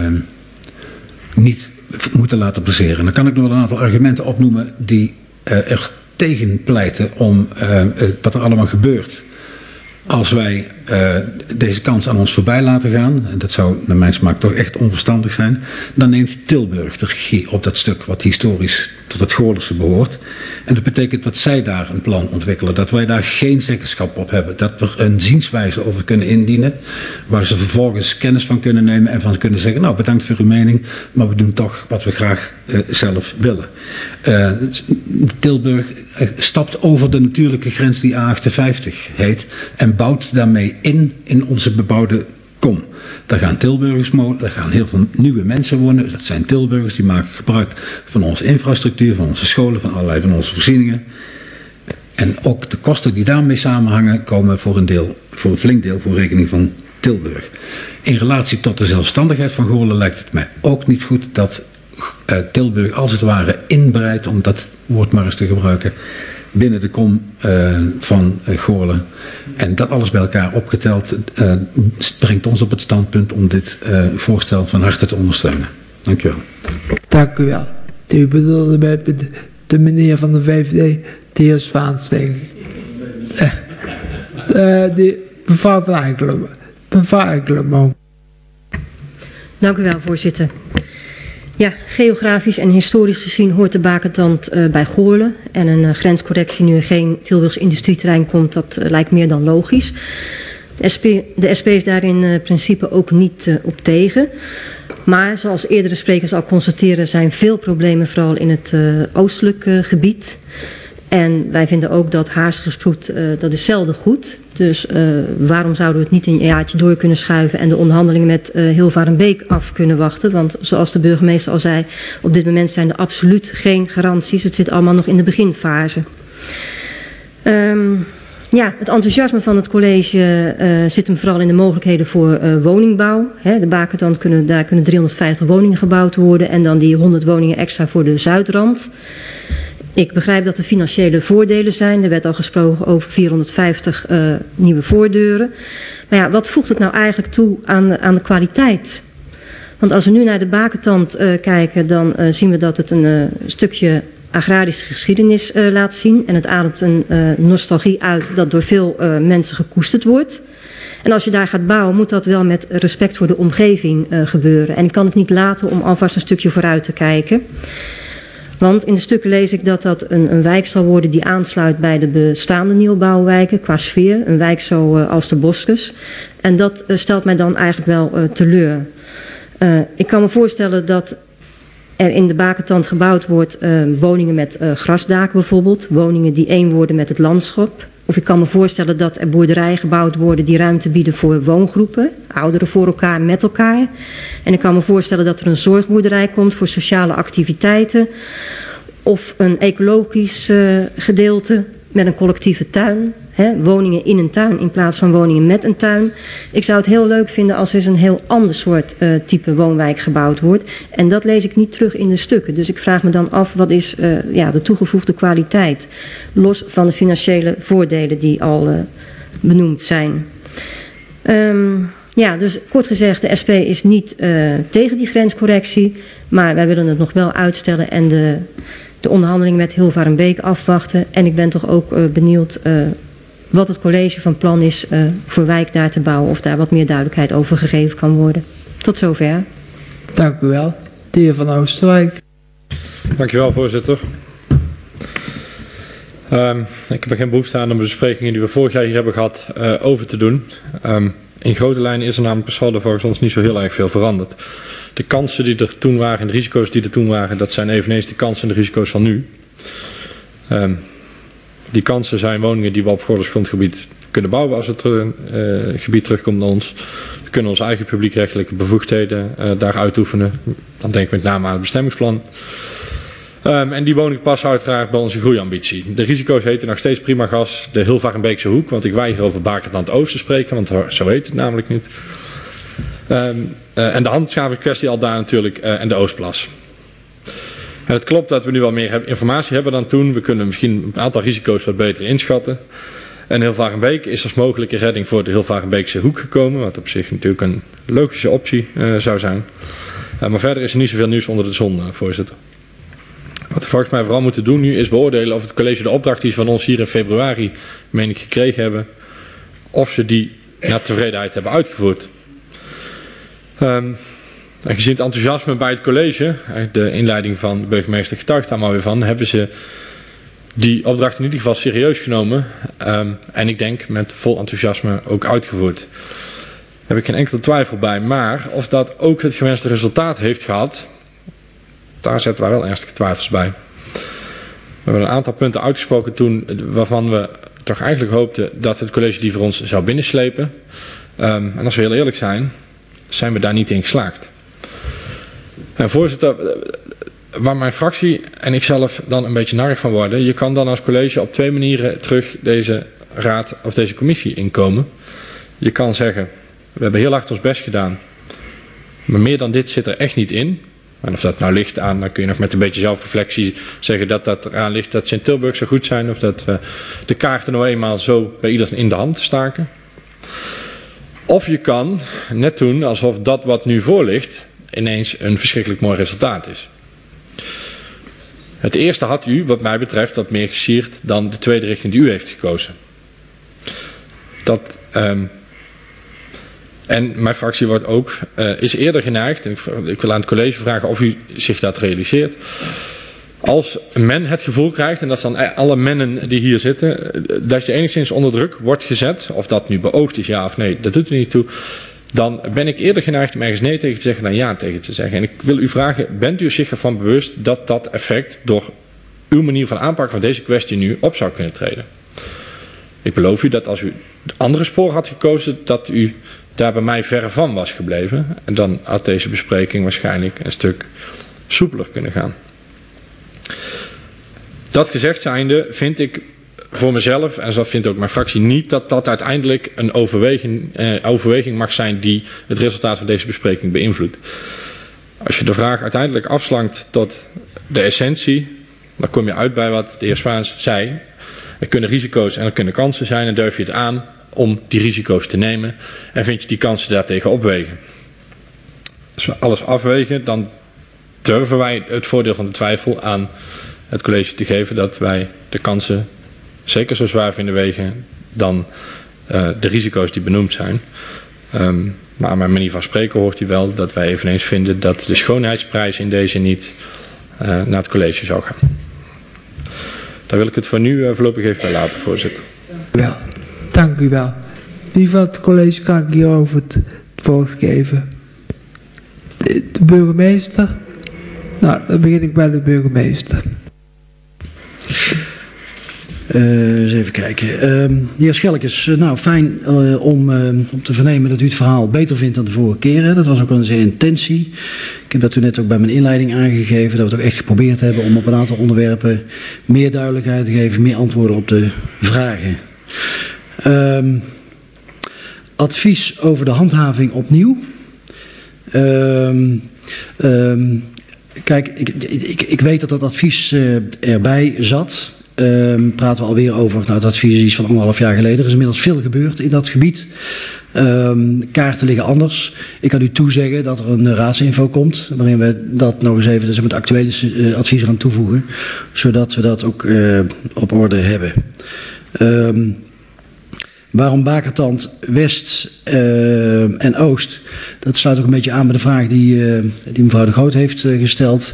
niet moeten laten passeren. Dan kan ik nog een aantal argumenten opnoemen die er tegen pleiten om wat er allemaal gebeurt als wij deze kans aan ons voorbij laten gaan, en dat zou naar mijn smaak toch echt onverstandig zijn, dan neemt Tilburg de regie op dat stuk wat historisch tot het Goorlense behoort. En dat betekent dat zij daar een plan ontwikkelen, dat wij daar geen zeggenschap op hebben, dat we een zienswijze over kunnen indienen, waar ze vervolgens kennis van kunnen nemen en van kunnen zeggen, nou bedankt voor uw mening, maar we doen toch wat we graag zelf willen. Tilburg stapt over de natuurlijke grens die A58 heet en bouwt daarmee in onze bebouwde kom. Daar gaan Tilburgers wonen, daar gaan heel veel nieuwe mensen wonen. Dat zijn Tilburgers, die maken gebruik van onze infrastructuur, van onze scholen, van allerlei van onze voorzieningen. En ook de kosten die daarmee samenhangen komen voor een flink deel voor rekening van Tilburg. In relatie tot de zelfstandigheid van Goorlen lijkt het mij ook niet goed dat Tilburg als het ware inbreidt, om dat woord maar eens te gebruiken, binnen de kom van Goorlen. En dat alles bij elkaar opgeteld brengt ons op het standpunt om dit voorstel van harte te ondersteunen. Dank u wel. Dank u wel. U bedoelde bij de meneer van de VVD, de heer Zwaansteen. Mevrouw van Enkelen. Mevrouw Enkelen. Dank u wel, voorzitter. Ja, geografisch en historisch gezien hoort de Bakertand bij Goorlen. En een grenscorrectie nu er geen Tilburgs industrieterrein komt, dat lijkt meer dan logisch. De SP is daar in principe ook niet op tegen. Maar zoals eerdere sprekers al constateren zijn veel problemen vooral in het oostelijke gebied. En wij vinden ook dat haarsgesproet, dat is zelden goed. Dus waarom zouden we het niet een jaartje door kunnen schuiven en de onderhandelingen met Hilvarenbeek af kunnen wachten? Want zoals de burgemeester al zei, op dit moment zijn er absoluut geen garanties. Het zit allemaal nog in de beginfase. Ja, het enthousiasme van het college zit hem vooral in de mogelijkheden voor woningbouw. De Bakertand daar kunnen 350 woningen gebouwd worden en dan die 100 woningen extra voor de Zuidrand. Ik begrijp dat er financiële voordelen zijn. Er werd al gesproken over 450 nieuwe voordeuren. Maar ja, wat voegt het nou eigenlijk toe aan de kwaliteit? Want als we nu naar de Bakertand kijken, dan zien we dat het een stukje agrarische geschiedenis laat zien. En het ademt een nostalgie uit dat door veel mensen gekoesterd wordt. En als je daar gaat bouwen, moet dat wel met respect voor de omgeving gebeuren. En ik kan het niet laten om alvast een stukje vooruit te kijken. Want in de stukken lees ik dat dat een wijk zal worden die aansluit bij de bestaande nieuwbouwwijken qua sfeer. Een wijk zo als de Boskes. En dat stelt mij dan eigenlijk wel teleur. Ik kan me voorstellen dat er in de Bakentand gebouwd wordt, woningen met grasdaken bijvoorbeeld, woningen die één worden met het landschap. Of ik kan me voorstellen dat er boerderijen gebouwd worden die ruimte bieden voor woongroepen, ouderen voor elkaar, met elkaar. En ik kan me voorstellen dat er een zorgboerderij komt voor sociale activiteiten. Of een ecologisch gedeelte met een collectieve tuin. Woningen in een tuin in plaats van woningen met een tuin. Ik zou het heel leuk vinden als er eens een heel ander soort type woonwijk gebouwd wordt. En dat lees ik niet terug in de stukken. Dus ik vraag me dan af, wat is de toegevoegde kwaliteit? Los van de financiële voordelen die al benoemd zijn. Dus kort gezegd, de SP is niet tegen die grenscorrectie. Maar wij willen het nog wel uitstellen en de onderhandelingen met Hilvarenbeek afwachten. En ik ben toch ook benieuwd wat het college van plan is voor wijk daar te bouwen. Of daar wat meer duidelijkheid over gegeven kan worden. Tot zover. Dank u wel. De heer Van Oosterwijk. Dankjewel, voorzitter. Ik heb er geen behoefte aan om de besprekingen die we vorig jaar hier hebben gehad over te doen. In grote lijnen is er namelijk per saldo volgens ons niet zo heel erg veel veranderd. De kansen die er toen waren en de risico's die er toen waren, dat zijn eveneens de kansen en de risico's van nu. Die kansen zijn woningen die we op Goorles grondgebied kunnen bouwen als het gebied terugkomt naar ons. We kunnen onze eigen publiekrechtelijke bevoegdheden daar uitoefenen. Dan denk ik met name aan het bestemmingsplan. En die woningen passen uiteraard bij onze groeiambitie. De risico's heten nog steeds Primagas, de Hilvarenbeekse hoek, want ik weiger over Bakentand Oost te spreken, want zo heet het namelijk niet. En de handhavingskwestie al daar natuurlijk en de Oostplas. En het klopt dat we nu wel meer informatie hebben dan toen. We kunnen misschien een aantal risico's wat beter inschatten. En Hilvarenbeek is als mogelijke redding voor de Hilvarenbeekse hoek gekomen, wat op zich natuurlijk een logische optie zou zijn. Maar verder is er niet zoveel nieuws onder de zon, voorzitter. Wat we volgens mij vooral moeten doen nu is beoordelen of het college de opdracht die ze van ons hier in februari, meen ik, gekregen hebben, of ze die naar tevredenheid hebben uitgevoerd. En gezien het enthousiasme bij het college, de inleiding van de burgemeester getuigt daar maar weer van, hebben ze die opdracht in ieder geval serieus genomen en ik denk met vol enthousiasme ook uitgevoerd. Daar heb ik geen enkele twijfel bij, maar of dat ook het gewenste resultaat heeft gehad, daar zetten we wel ernstige twijfels bij. We hebben een aantal punten uitgesproken toen waarvan we toch eigenlijk hoopten dat het college die voor ons zou binnenslepen. En als we heel eerlijk zijn we daar niet in geslaagd. En voorzitter, waar mijn fractie en ik zelf dan een beetje narig van worden, je kan dan als college op twee manieren terug deze raad of deze commissie inkomen. Je kan zeggen, we hebben heel hard ons best gedaan, maar meer dan dit zit er echt niet in. En of dat nou ligt aan, dan kun je nog met een beetje zelfreflectie zeggen dat dat eraan ligt dat Sint-Tilburg zo goed zijn, of dat we de kaarten nou eenmaal zo bij ieder in de hand staken. Of je kan net doen alsof dat wat nu voor ligt ineens een verschrikkelijk mooi resultaat is. Het eerste had u, wat mij betreft, wat meer gesierd dan de tweede richting die u heeft gekozen. En mijn fractie wordt ook, is eerder geneigd, en ik wil aan het college vragen of u zich dat realiseert. Als men het gevoel krijgt, en dat zijn alle mennen die hier zitten, dat je enigszins onder druk wordt gezet, of dat nu beoogd is ja of nee, dat doet er niet toe. Dan ben ik eerder geneigd om ergens nee tegen te zeggen dan ja tegen te zeggen. En ik wil u vragen, bent u zich ervan bewust dat dat effect door uw manier van aanpakken van deze kwestie nu op zou kunnen treden? Ik beloof u dat als u de andere spoor had gekozen, dat u daar bij mij verre van was gebleven. En dan had deze bespreking waarschijnlijk een stuk soepeler kunnen gaan. Dat gezegd zijnde vind ik voor mezelf, en zo vindt ook mijn fractie niet, dat dat uiteindelijk een overweging mag zijn die het resultaat van deze bespreking beïnvloedt. Als je de vraag uiteindelijk afslankt tot de essentie, dan kom je uit bij wat de heer Spaans zei. Er kunnen risico's en er kunnen kansen zijn en durf je het aan om die risico's te nemen en vind je die kansen daartegen opwegen. Als we alles afwegen, dan durven wij het voordeel van de twijfel aan het college te geven dat wij de kansen zeker zo zwaar vinden wegen dan de risico's die benoemd zijn. Maar aan mijn manier van spreken hoort u wel dat wij eveneens vinden dat de schoonheidsprijs in deze niet naar het college zou gaan. Daar wil ik het voor nu voorlopig even bij laten, voorzitter. Ja, dank u wel. Wie van het college kan ik hierover het woord geven? De burgemeester? Nou, dan begin ik bij de burgemeester. Eens even kijken. De heer Schelkes, nou fijn om te vernemen dat u het verhaal beter vindt dan de vorige keer. Hè. Dat was ook een zeer intentie. Ik heb dat toen net ook bij mijn inleiding aangegeven. Dat we het ook echt geprobeerd hebben om op een aantal onderwerpen meer duidelijkheid te geven, meer antwoorden op de vragen. Advies over de handhaving opnieuw. Kijk, ik weet dat dat advies erbij zat. Praten we alweer over, nou, het advies is iets van 1,5 jaar geleden. Er is inmiddels veel gebeurd in dat gebied. Kaarten liggen anders. Ik kan u toezeggen dat er een raadsinfo komt, waarin we dat nog eens even, dus met actuele advies eraan toevoegen, zodat we dat ook op orde hebben. Waarom Bakertand, West en Oost? Dat sluit ook een beetje aan bij de vraag die mevrouw De Groot heeft gesteld.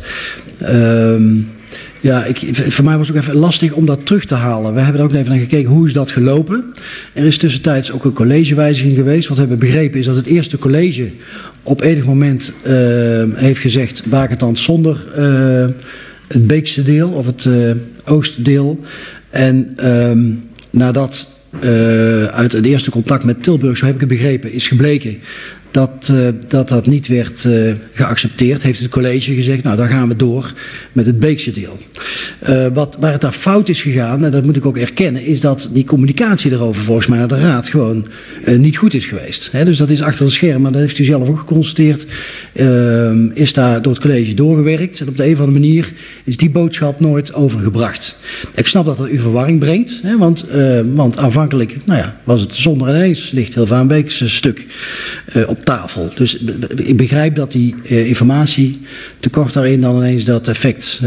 Ja, voor mij was het ook even lastig om dat terug te halen. We hebben er ook even naar gekeken, hoe is dat gelopen? Er is tussentijds ook een collegewijziging geweest. Wat we hebben begrepen is dat het eerste college op enig moment heeft gezegd Bakertand zonder het Beekse deel of het Oostdeel. En nadat uit het eerste contact met Tilburg, zo heb ik het begrepen, is gebleken dat niet werd geaccepteerd, heeft het college gezegd, nou dan gaan we door met het Beekse deel. Waar het daar fout is gegaan, en dat moet ik ook erkennen, is dat die communicatie daarover volgens mij naar de raad gewoon niet goed is geweest. Dus dat is achter het scherm, maar dat heeft u zelf ook geconstateerd, is daar door het college doorgewerkt en op de een of andere manier is die boodschap nooit overgebracht. Ik snap dat uw verwarring brengt, want aanvankelijk was het zonder en ineens ligt Hilvarenbeek's stuk op tafel. Dus ik begrijp dat die informatie tekort daarin dan ineens dat effect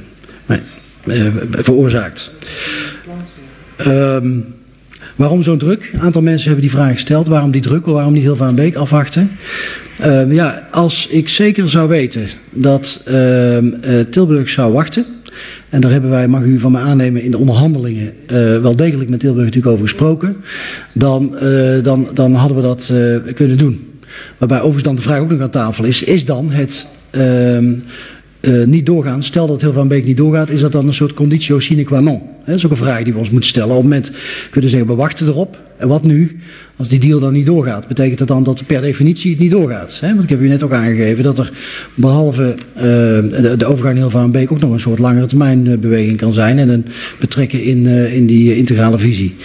veroorzaakt. Waarom zo'n druk? Een aantal mensen hebben die vraag gesteld. Waarom die druk? Waarom niet Hilvarenbeek afwachten? Als ik zeker zou weten dat Tilburg zou wachten, en daar hebben wij, mag u van me aannemen, in de onderhandelingen wel degelijk met Tilburg natuurlijk over gesproken, dan hadden we dat kunnen doen. Waarbij overigens dan de vraag ook nog aan tafel is dan het niet doorgaan, stel dat Hilvarenbeek niet doorgaat, is dat dan een soort conditio sine qua non? Dat is ook een vraag die we ons moeten stellen. Op het moment kunnen we zeggen, we wachten erop. En wat nu? Als die deal dan niet doorgaat, betekent dat dan dat per definitie het niet doorgaat? Want ik heb u net ook aangegeven dat er behalve de overgang in Hilvarenbeek ook nog een soort langere termijn beweging kan zijn en een betrekken in die integrale visie.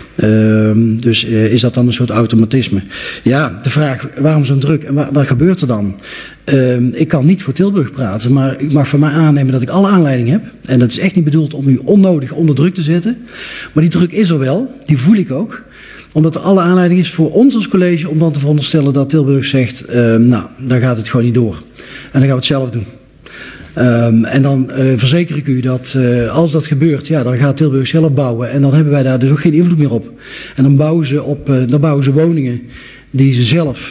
Dus is dat dan een soort automatisme? Ja, de vraag, waarom zo'n druk en wat gebeurt er dan? Ik kan niet voor Tilburg praten, maar ik mag van mij aannemen dat ik alle aanleiding heb. En dat is echt niet bedoeld om u onnodig onder druk te zetten. Maar die druk is er wel, die voel ik ook. Omdat er alle aanleiding is voor ons als college om dan te veronderstellen dat Tilburg zegt, dan gaat het gewoon niet door. En dan gaan we het zelf doen. En dan verzeker ik u dat als dat gebeurt, dan gaat Tilburg zelf bouwen. En dan hebben wij daar dus ook geen invloed meer op. En dan bouwen ze woningen die ze zelf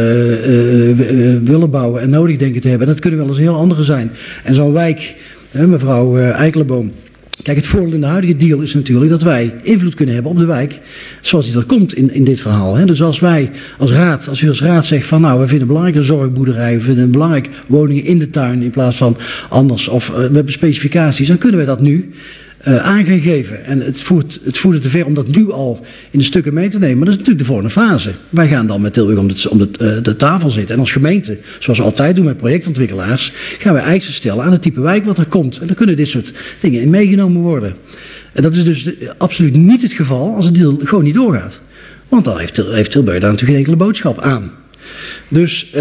willen bouwen en nodig denken te hebben. En dat kunnen wel eens heel andere zijn. En zo'n wijk, mevrouw Eikelenboom. Kijk, het voordeel in de huidige deal is natuurlijk dat wij invloed kunnen hebben op de wijk zoals die er komt in dit verhaal. Dus als wij als u als raad zegt van we vinden belangrijk een zorgboerderij, we vinden het belangrijk woningen in de tuin in plaats van anders, of we hebben specificaties, dan kunnen wij dat nu aan gaan geven. En het voert het te ver om dat nu al in de stukken mee te nemen. Maar dat is natuurlijk de volgende fase. Wij gaan dan met Tilburg om de tafel zitten. En als gemeente, zoals we altijd doen met projectontwikkelaars, gaan wij eisen stellen aan het type wijk wat er komt. En dan kunnen dit soort dingen in meegenomen worden. En dat is dus absoluut niet het geval als het deal gewoon niet doorgaat. Want dan heeft Tilburg daar natuurlijk geen enkele boodschap aan. Dus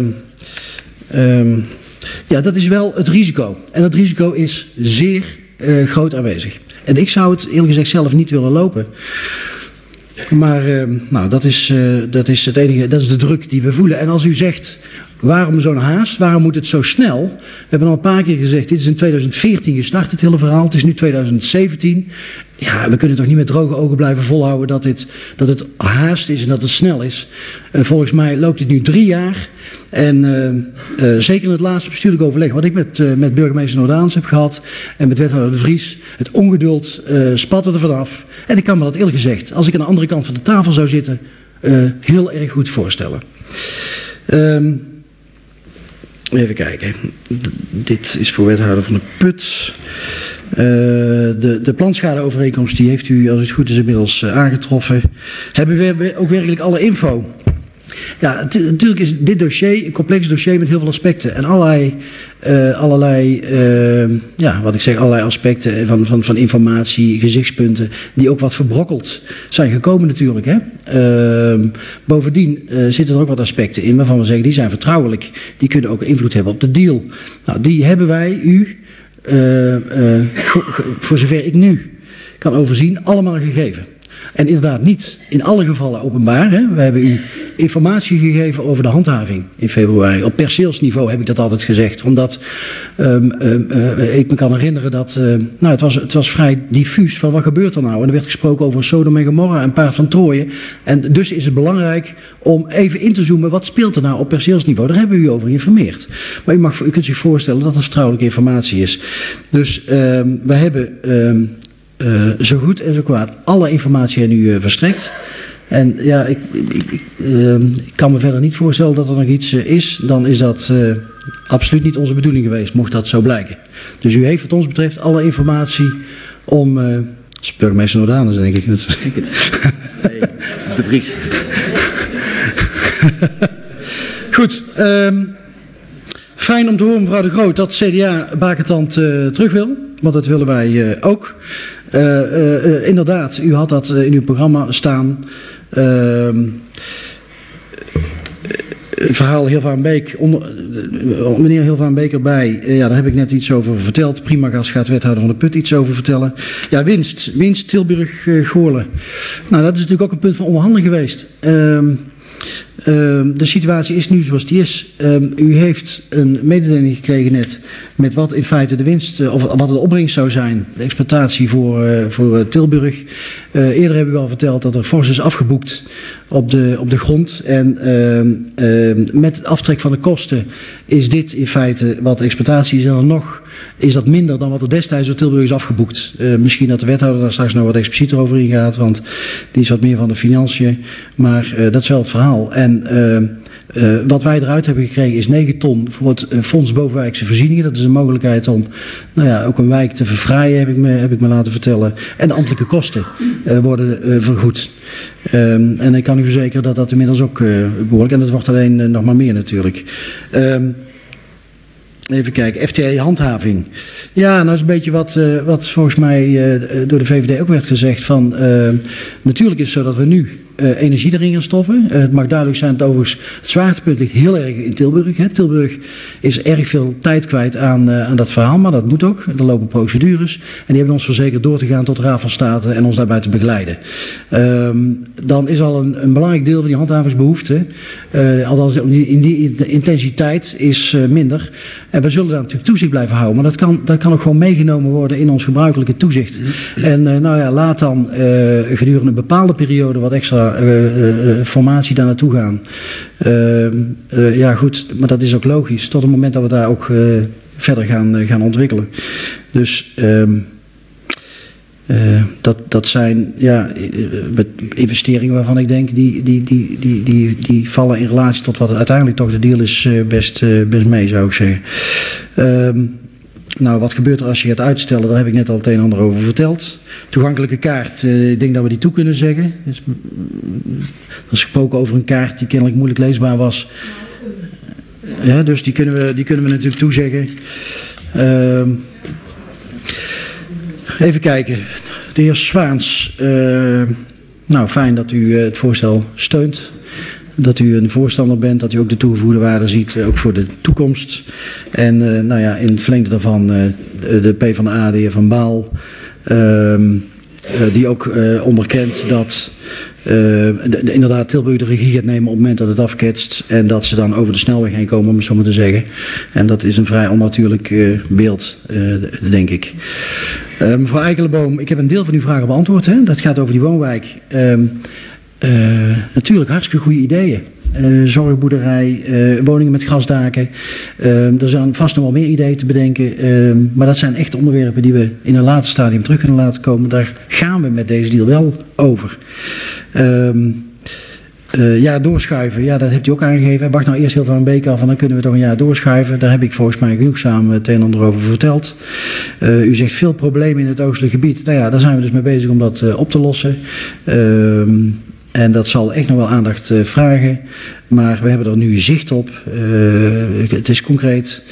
dat is wel het risico. En dat risico is zeer groot aanwezig. En ik zou het eerlijk gezegd zelf niet willen lopen. Maar dat is het enige, dat is de druk die we voelen. En als u zegt, waarom zo'n haast? Waarom moet het zo snel? We hebben al een paar keer gezegd, dit is in 2014 gestart, het hele verhaal. Het is nu 2017. Ja, we kunnen toch niet met droge ogen blijven volhouden dat het haast is en dat het snel is. Volgens mij loopt dit nu 3 jaar. En zeker in het laatste bestuurlijk overleg wat ik met burgemeester Noordaans heb gehad en met wethouder De Vries, het ongeduld spatte er vanaf. En ik kan me dat eerlijk gezegd, als ik aan de andere kant van de tafel zou zitten, heel erg goed voorstellen. Even kijken. Dit is voor wethouder van de Put. De planschadeovereenkomst die heeft u, als het goed is, inmiddels aangetroffen. Hebben we ook werkelijk alle info? Ja, natuurlijk is dit dossier een complex dossier met heel veel aspecten. En allerlei aspecten van informatie, gezichtspunten, die ook wat verbrokkeld zijn gekomen natuurlijk. Hè? Bovendien zitten er ook wat aspecten in waarvan we zeggen, die zijn vertrouwelijk. Die kunnen ook invloed hebben op de deal. Nou, die hebben wij u, voor zover ik nu kan overzien, allemaal gegeven. En inderdaad niet in alle gevallen openbaar. Hè. We hebben u informatie gegeven over de handhaving in februari. Op perceelsniveau heb ik dat altijd gezegd. Omdat ik me kan herinneren dat het was vrij diffuus van wat gebeurt er nou. En er werd gesproken over Sodom en Gomorra en Paard van Troje. En dus is het belangrijk om even in te zoomen. Wat speelt er nou op perceelsniveau? Daar hebben we u over geïnformeerd. Maar u kunt zich voorstellen dat het vertrouwelijke informatie is. Dus wij hebben... zo goed en zo kwaad alle informatie aan u verstrekt. En ja, ik kan me verder niet voorstellen dat er nog iets is. Dan is dat absoluut niet onze bedoeling geweest, mocht dat zo blijken. Dus u heeft wat ons betreft alle informatie om... burgemeester Noordanus, denk ik. Nee, De Vries. Goed. Fijn om te horen, mevrouw De Groot, dat CDA Baketand terug wil. Want dat willen wij ook. Inderdaad, u had dat in uw programma staan. Verhaal Hilvaanbeek, meneer Hilvaanbeek erbij, daar heb ik net iets over verteld. Primagas gaat wethouder van de Put iets over vertellen. Ja, winst Tilburg, Goorlen. Nou, dat is natuurlijk ook een punt van onderhandeling geweest. De situatie is nu zoals die is. U heeft een mededeling gekregen net met wat in feite de winst, of wat de opbrengst zou zijn, de exploitatie voor Tilburg. Eerder heb ik al verteld dat er fors is afgeboekt op de grond. En met aftrek van de kosten is dit in feite wat de exploitatie is. En dan nog is dat minder dan wat er destijds door Tilburg is afgeboekt. Misschien dat de wethouder daar straks nog wat explicieter over ingaat, want die is wat meer van de financiën. Maar dat is wel het verhaal. En wat wij eruit hebben gekregen is 9 ton voor het Fonds Bovenwijkse Voorzieningen. Dat is een mogelijkheid om ook een wijk te verfraaien, heb ik me laten vertellen. En de ambtelijke kosten worden vergoed. En ik kan u verzekeren dat dat inmiddels ook behoorlijk, en dat wordt alleen nog maar meer natuurlijk. Even kijken, FTE-handhaving. Ja, nou is een beetje wat volgens mij door de VVD ook werd gezegd van... natuurlijk is het zo dat we nu energie erin gaan stoppen. Het mag duidelijk zijn dat overigens het zwaartepunt ligt heel erg in Tilburg. Hè. Tilburg is erg veel tijd kwijt aan dat verhaal, maar dat moet ook. Er lopen procedures en die hebben ons verzekerd door te gaan tot de Raad van State en ons daarbij te begeleiden. Dan is al een belangrijk deel van die handhavingsbehoefte, althans in die intensiteit, is minder. En we zullen daar natuurlijk toezicht blijven houden, maar dat kan ook gewoon meegenomen worden in ons gebruikelijke toezicht. En laat dan gedurende een bepaalde periode wat extra formatie daar naartoe gaan. Ja goed, maar dat is ook logisch. Tot het moment dat we daar ook verder gaan ontwikkelen. Dus dat zijn investeringen waarvan ik denk die vallen in relatie tot wat uiteindelijk toch de deal is best mee, zou ik zeggen. Nou, wat gebeurt er als je gaat uitstellen? Daar heb ik net al het een en ander over verteld. Toegankelijke kaart, ik denk dat we die toe kunnen zeggen. Er is gesproken over een kaart die kennelijk moeilijk leesbaar was. Ja, dus die kunnen we natuurlijk toezeggen. Even kijken. De heer Zwaans. Nou, fijn dat u het voorstel steunt. Dat u een voorstander bent, dat u ook de toegevoegde waarde ziet, ook voor de toekomst. En in het verlengde daarvan de PvdA, de heer Van Baal, die ook onderkent dat inderdaad Tilburg de regie gaat nemen op het moment dat het afketst en dat ze dan over de snelweg heen komen, om het zo maar te zeggen. En dat is een vrij onnatuurlijk beeld, denk ik. Mevrouw Eikelenboom, ik heb een deel van uw vragen beantwoord. Hè? Dat gaat over die woonwijk. Natuurlijk hartstikke goede ideeën. Zorgboerderij, woningen met grasdaken. Er zijn vast nog wel meer ideeën te bedenken. Maar dat zijn echt onderwerpen die we in een later stadium terug kunnen laten komen. Daar gaan we met deze deal wel over. jaar doorschuiven, ja, dat hebt u ook aangegeven. Wacht nou eerst heel van Beek af en dan kunnen we toch een jaar doorschuiven. Daar heb ik volgens mij genoegzaam het een en ander over verteld. U zegt veel problemen in het oostelijk gebied. Nou ja, daar zijn we dus mee bezig om dat op te lossen. En dat zal echt nog wel aandacht vragen. Maar we hebben er nu zicht op. Het is concreet.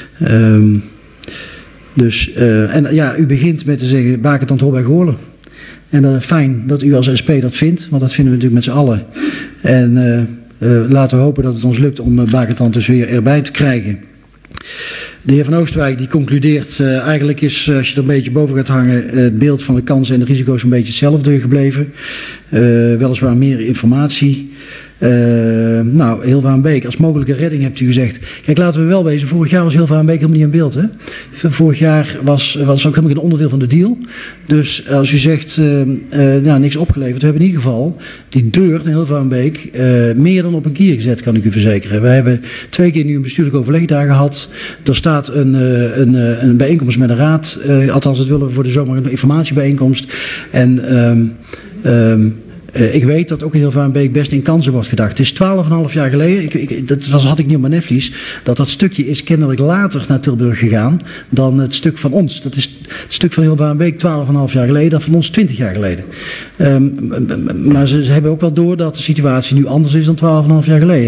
En ja, u begint met te zeggen, Bakertand hoort bij Goorlen. En fijn dat u als SP dat vindt, want dat vinden we natuurlijk met z'n allen. En laten we hopen dat het ons lukt om Bakertand dus weer erbij te krijgen. De heer Van Oostwijk die concludeert, eigenlijk is, als je er een beetje boven gaat hangen, het beeld van de kansen en de risico's een beetje hetzelfde gebleven. Weliswaar meer informatie. Hilvarenbeek, als mogelijke redding hebt u gezegd. Kijk, laten we wel wezen, vorig jaar was Hilvarenbeek helemaal niet in beeld. Hè? Vorig jaar was ook helemaal geen onderdeel van de deal. Dus als u zegt, niks opgeleverd. We hebben in ieder geval die deur naar Hilvarenbeek meer dan op een kier gezet, kan ik u verzekeren. We hebben 2 keer nu een bestuurlijk overleg daar gehad. Er staat een bijeenkomst met de raad. Althans, dat willen we voor de zomer een informatiebijeenkomst. En ik weet dat ook in Hilvarenbeek best in kansen wordt gedacht. Het is 12,5 jaar geleden, had ik niet op mijn netvlies, dat stukje is kennelijk later naar Tilburg gegaan dan het stuk van ons. Dat is het stuk van Hilvarenbeek 12,5 jaar geleden, dat van ons 20 jaar geleden. Maar ze hebben ook wel door dat de situatie nu anders is dan 12,5 jaar geleden.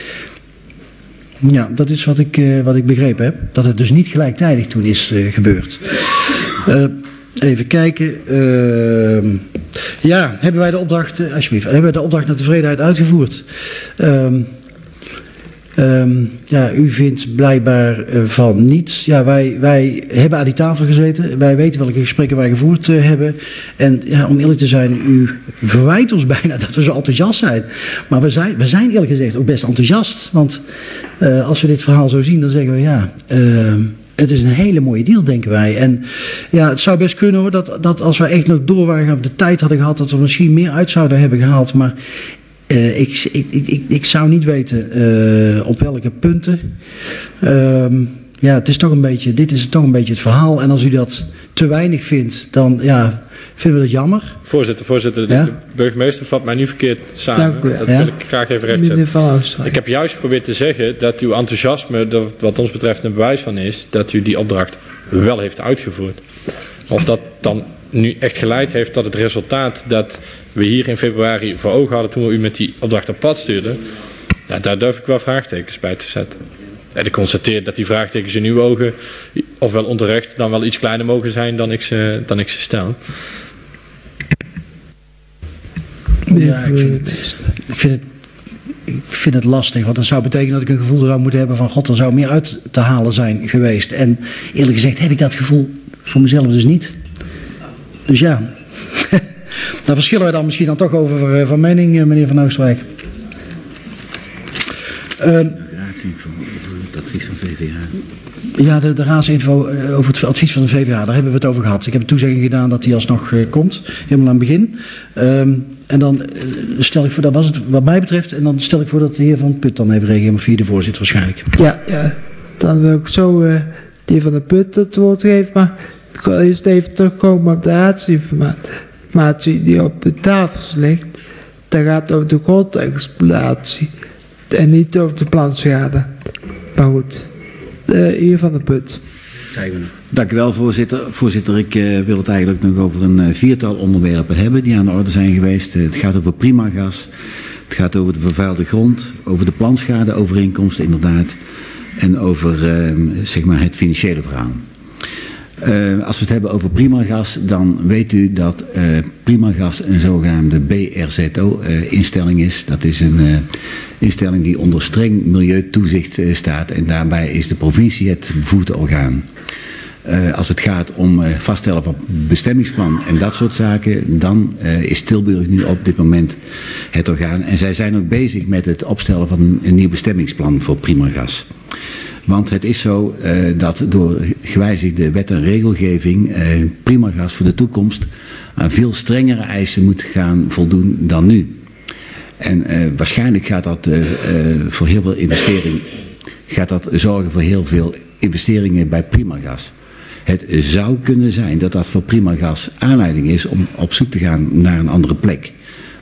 Ja, dat is wat ik begrepen heb. Dat het dus niet gelijktijdig toen is gebeurd. Even kijken. Hebben wij de opdracht, alsjeblieft, hebben wij de opdracht naar tevredenheid uitgevoerd? U vindt blijkbaar van niets. Ja, wij hebben aan die tafel gezeten. Wij weten welke gesprekken wij gevoerd hebben. En ja, om eerlijk te zijn, u verwijt ons bijna dat we zo enthousiast zijn. Maar we zijn eerlijk gezegd ook best enthousiast. Want als we dit verhaal zo zien, dan zeggen we het is een hele mooie deal, denken wij. En ja, het zou best kunnen hoor, dat als we echt nog door waren, de tijd hadden gehad, dat we misschien meer uit zouden hebben gehaald. Maar ik zou niet weten op welke punten. Het is toch een beetje, dit is toch een beetje het verhaal. En als u dat te weinig vindt, dan vinden we dat jammer. Voorzitter, de burgemeester vat mij nu verkeerd samen. Dat wil ik graag even rechtzetten. Ik heb juist geprobeerd te zeggen dat uw enthousiasme, wat ons betreft een bewijs van is, dat u die opdracht wel heeft uitgevoerd. Of dat dan nu echt geleid heeft tot het resultaat dat we hier in februari voor ogen hadden toen we u met die opdracht op pad stuurden. Ja, daar durf ik wel vraagtekens bij te zetten. En ik constateer dat die vraagtekens in uw ogen, ofwel onterecht, dan wel iets kleiner mogen zijn dan ik ze stel. Ja, ik vind het lastig, want dat zou betekenen dat ik een gevoel zou moeten hebben van god, er zou meer uit te halen zijn geweest. En eerlijk gezegd heb ik dat gevoel voor mezelf dus niet. Dus ja, daar verschillen wij dan misschien dan toch over van mening, meneer Van Oostwijk. Raadsinfo over het advies van VVH. Ja, de raadsinfo over het advies van de VVH, daar hebben we het over gehad. Ik heb een toezegging gedaan dat die alsnog komt, helemaal aan het begin. En dan stel ik voor, dat was het wat mij betreft, en dan stel ik voor dat de heer Van Put dan even reageert, maar via de voorzitter waarschijnlijk. Ja, dan wil ik zo de heer Van der Put het woord geven, maar ik wil eerst even terugkomen op de raadsinformatie die op de tafel ligt. Dat gaat over de grondexploitatie en niet over de planschade. Maar goed, de heer Van der Put. Dank u wel, voorzitter. Voorzitter, ik wil het eigenlijk nog over een 4-tal onderwerpen hebben die aan de orde zijn geweest. Het gaat over primagas, het gaat over de vervuilde grond, over de planschadeovereenkomsten inderdaad en over het financiële verhaal. Als we het hebben over primagas, dan weet u dat primagas een zogenaamde BRZO-instelling is. Dat is een instelling die onder streng milieutoezicht staat en daarbij is de provincie het bevoegde orgaan. Als het gaat om vaststellen van bestemmingsplan en dat soort zaken, dan is Tilburg nu op dit moment het orgaan. En zij zijn ook bezig met het opstellen van een nieuw bestemmingsplan voor primagas. Want het is zo dat door gewijzigde wet en regelgeving primagas voor de toekomst aan veel strengere eisen moet gaan voldoen dan nu. En waarschijnlijk gaat dat voor heel veel investeringen, gaat dat zorgen voor heel veel investeringen bij primagas. Het zou kunnen zijn dat dat voor primagas aanleiding is om op zoek te gaan naar een andere plek.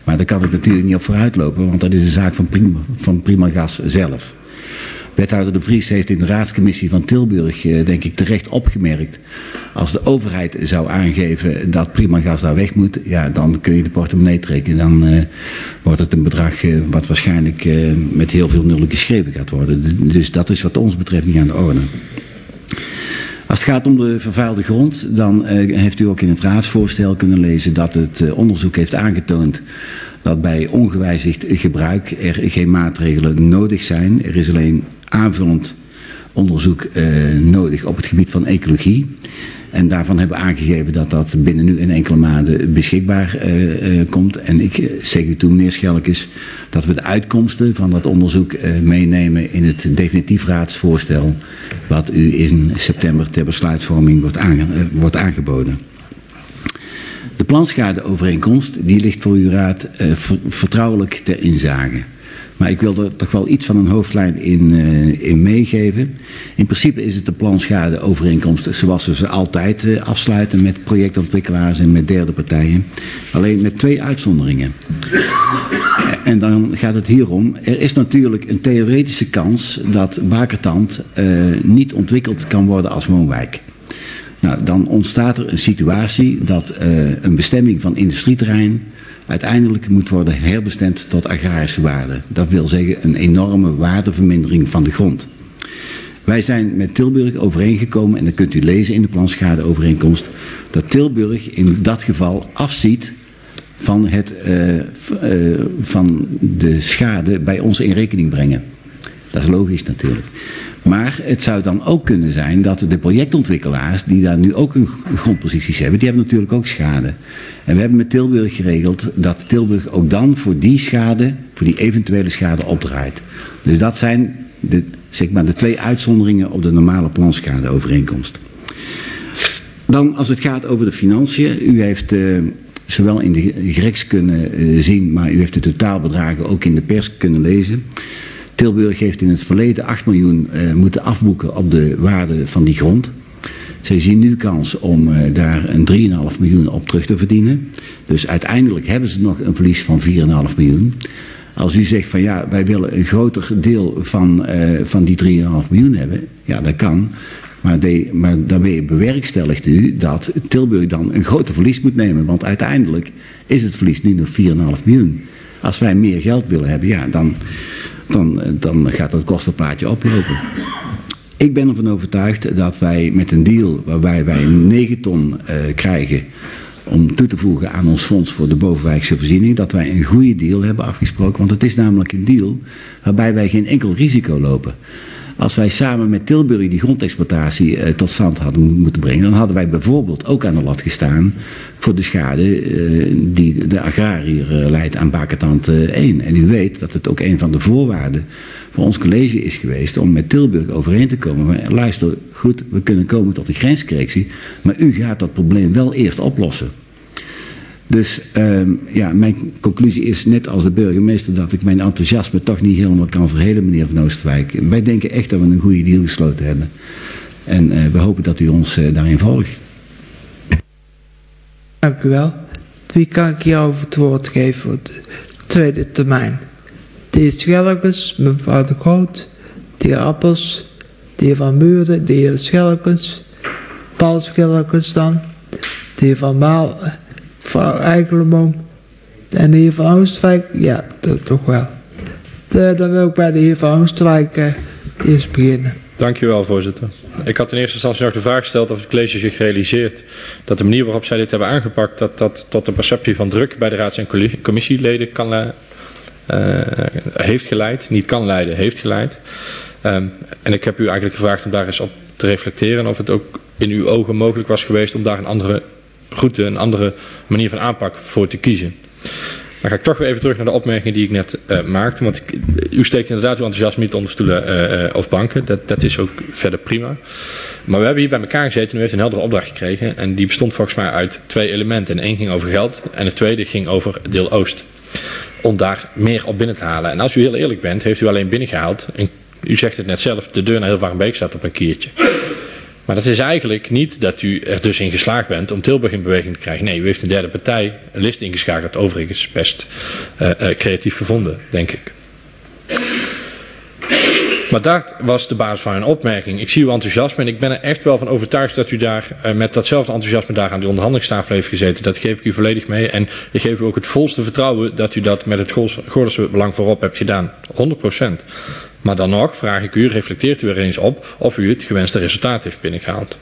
Maar daar kan ik natuurlijk niet op vooruitlopen, want dat is een zaak van Primagas zelf. Wethouder De Vries heeft in de raadscommissie van Tilburg, denk ik, terecht opgemerkt. Als de overheid zou aangeven dat Primagas daar weg moet, ja, dan kun je de portemonnee trekken. Dan wordt het een bedrag wat waarschijnlijk met heel veel nullen geschreven gaat worden. Dus dat is wat ons betreft niet aan de orde. Als het gaat om de vervuilde grond, dan heeft u ook in het raadsvoorstel kunnen lezen dat het onderzoek heeft aangetoond dat bij ongewijzigd gebruik er geen maatregelen nodig zijn. Er is alleen aanvullend onderzoek nodig op het gebied van ecologie. En daarvan hebben we aangegeven dat dat binnen nu in enkele maanden beschikbaar komt. En ik zeg u toe, meneer Schelkes, dat we de uitkomsten van dat onderzoek meenemen in het definitief raadsvoorstel wat u in september ter besluitvorming wordt aangeboden. De planschadeovereenkomst die ligt voor uw raad vertrouwelijk ter inzage. Maar ik wil er toch wel iets van een hoofdlijn in meegeven. In principe is het de planschadeovereenkomst zoals we ze altijd afsluiten met projectontwikkelaars en met derde partijen. Alleen met 2 uitzonderingen. En dan gaat het hier om. Er is natuurlijk een theoretische kans dat Bakertand niet ontwikkeld kan worden als woonwijk. Nou, dan ontstaat er een situatie dat een bestemming van industrieterrein uiteindelijk moet worden herbestemd tot agrarische waarde. Dat wil zeggen een enorme waardevermindering van de grond. Wij zijn met Tilburg overeengekomen, en dat kunt u lezen in de planschadeovereenkomst, dat Tilburg in dat geval afziet van, van de schade bij ons in rekening brengen. Dat is logisch natuurlijk. Maar het zou dan ook kunnen zijn dat de projectontwikkelaars, die daar nu ook een grondposities hebben, die hebben natuurlijk ook schade. En we hebben met Tilburg geregeld dat Tilburg ook dan voor die schade, voor die eventuele schade opdraait. Dus dat zijn de 2 uitzonderingen op de normale planschadeovereenkomst. Dan als het gaat over de financiën, u heeft zowel in de GREX kunnen zien, maar u heeft de totaalbedragen ook in de pers kunnen lezen. Tilburg heeft in het verleden 8 miljoen moeten afboeken op de waarde van die grond. Zij zien nu kans om daar een 3,5 miljoen op terug te verdienen. Dus uiteindelijk hebben ze nog een verlies van 4,5 miljoen. Als u zegt van ja, wij willen een groter deel van die 3,5 miljoen hebben, ja dat kan. Maar daarmee bewerkstelligt u dat Tilburg dan een groter verlies moet nemen. Want uiteindelijk is het verlies nu nog 4,5 miljoen. Als wij meer geld willen hebben, ja, dan gaat dat kostenplaatje oplopen. Ik ben ervan overtuigd dat wij met een deal waarbij wij 9 ton krijgen om toe te voegen aan ons fonds voor de bovenwijkse voorziening, dat wij een goede deal hebben afgesproken. Want het is namelijk een deal waarbij wij geen enkel risico lopen. Als wij samen met Tilburg die grondexploitatie tot stand hadden moeten brengen, dan hadden wij bijvoorbeeld ook aan de lat gestaan voor de schade die de agrariër leidt aan Bakertand 1. En u weet dat het ook een van de voorwaarden voor ons college is geweest om met Tilburg overeen te komen. Maar luister, goed, we kunnen komen tot de grenscorrectie, maar u gaat dat probleem wel eerst oplossen. Dus ja, mijn conclusie is net als de burgemeester dat ik mijn enthousiasme toch niet helemaal kan verhelen, meneer Van Oosterwijk. Wij denken echt dat we een goede deal gesloten hebben. En we hopen dat u ons daarin volgt. Dank u wel. Wie kan ik hierover het woord geven voor de tweede termijn? De heer Schelkes, mevrouw De Groot, de heer Appels, de heer Van Buren, de heer Schelkes, Paul Schelkes dan, de heer Van Maal, mevrouw Eikelboom en de heer Van Oosterwijk. Ja, toch wel. Dan wil ik bij de heer Van Oosterwijk eerst beginnen. Dankjewel, voorzitter. Ik had in eerste instantie nog de vraag gesteld of het college zich realiseert dat de manier waarop zij dit hebben aangepakt, dat tot een perceptie van druk bij de raads- en commissieleden heeft geleid. Niet kan leiden, heeft geleid. En ik heb u eigenlijk gevraagd om daar eens op te reflecteren en of het ook in uw ogen mogelijk was geweest om daar een andere route, een andere manier van aanpak voor te kiezen. Dan ga ik toch weer even terug naar de opmerkingen die ik net maakte. Want u steekt inderdaad uw enthousiasme niet onder stoelen of banken. Dat is ook verder prima. Maar we hebben hier bij elkaar gezeten en u heeft een heldere opdracht gekregen. En die bestond volgens mij uit 2 elementen. En 1 ging over geld en het tweede ging over deel Oost. Om daar meer op binnen te halen. En als u heel eerlijk bent, heeft u alleen binnengehaald. En u zegt het net zelf, de deur naar Hilvarenbeek staat op een kiertje. Maar dat is eigenlijk niet dat u er dus in geslaagd bent om Tilburg in beweging te krijgen. Nee, u heeft een derde partij, een list ingeschakeld, overigens best creatief gevonden, denk ik. Maar dat was de basis van een opmerking. Ik zie uw enthousiasme en ik ben er echt wel van overtuigd dat u daar met datzelfde enthousiasme daar aan die onderhandelingstafel heeft gezeten. Dat geef ik u volledig mee. En ik geef u ook het volste vertrouwen dat u dat met het Goorlense belang voorop hebt gedaan. 100%. Maar dan nog vraag ik u, reflecteert u er eens op of u het gewenste resultaat heeft binnengehaald.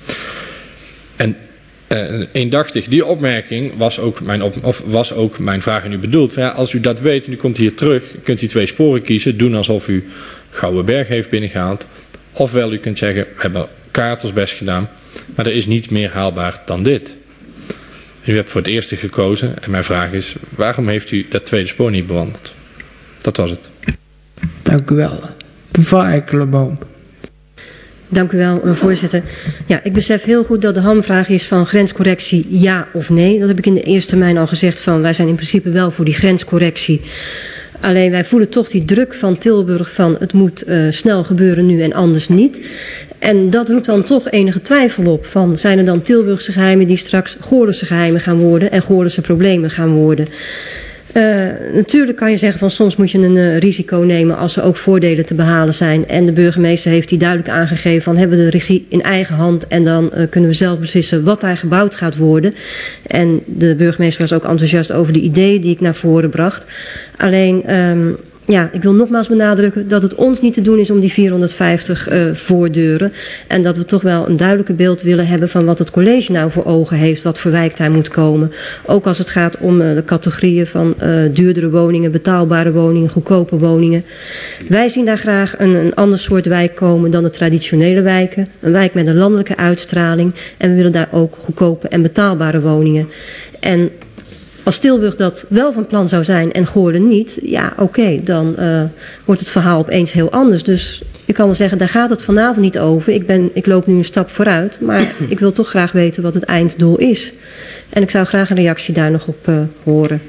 En eendachtig, die opmerking was ook mijn vraag aan u bedoeld. Ja, als u dat weet en u komt hier terug, kunt u 2 sporen kiezen. Doen alsof u Gouwenberg heeft binnengehaald. Ofwel u kunt zeggen, we hebben kaart ons best gedaan. Maar er is niet meer haalbaar dan dit. U hebt voor het eerste gekozen. En mijn vraag is, waarom heeft u dat tweede spoor niet bewandeld? Dat was het. Dank u wel. Mevrouw Eikelenboom. Dank u wel, voorzitter. Ja, ik besef heel goed dat de hamvraag is van grenscorrectie ja of nee. Dat heb ik in de eerste termijn al gezegd van wij zijn in principe wel voor die grenscorrectie. Alleen wij voelen toch die druk van Tilburg van het moet snel gebeuren nu en anders niet. En dat roept dan toch enige twijfel op van zijn er dan Tilburgse geheimen die straks Goorlense geheimen gaan worden en Goorlense problemen gaan worden. Natuurlijk kan je zeggen van soms moet je een risico nemen als er ook voordelen te behalen zijn. En de burgemeester heeft die duidelijk aangegeven van hebben we de regie in eigen hand en dan kunnen we zelf beslissen wat daar gebouwd gaat worden. En de burgemeester was ook enthousiast over de ideeën die ik naar voren bracht. Alleen ja, ik wil nogmaals benadrukken dat het ons niet te doen is om die 450 voordeuren. En dat we toch wel een duidelijker beeld willen hebben van wat het college nou voor ogen heeft, wat voor wijk daar moet komen. Ook als het gaat om de categorieën van duurdere woningen, betaalbare woningen, goedkope woningen. Wij zien daar graag een ander soort wijk komen dan de traditionele wijken. Een wijk met een landelijke uitstraling. En we willen daar ook goedkope en betaalbare woningen. En als Tilburg dat wel van plan zou zijn en Goorlen niet, ja oké, dan wordt het verhaal opeens heel anders. Dus ik kan wel zeggen, daar gaat het vanavond niet over. Ik loop nu een stap vooruit, maar ik wil toch graag weten wat het einddoel is. En ik zou graag een reactie daar nog op horen.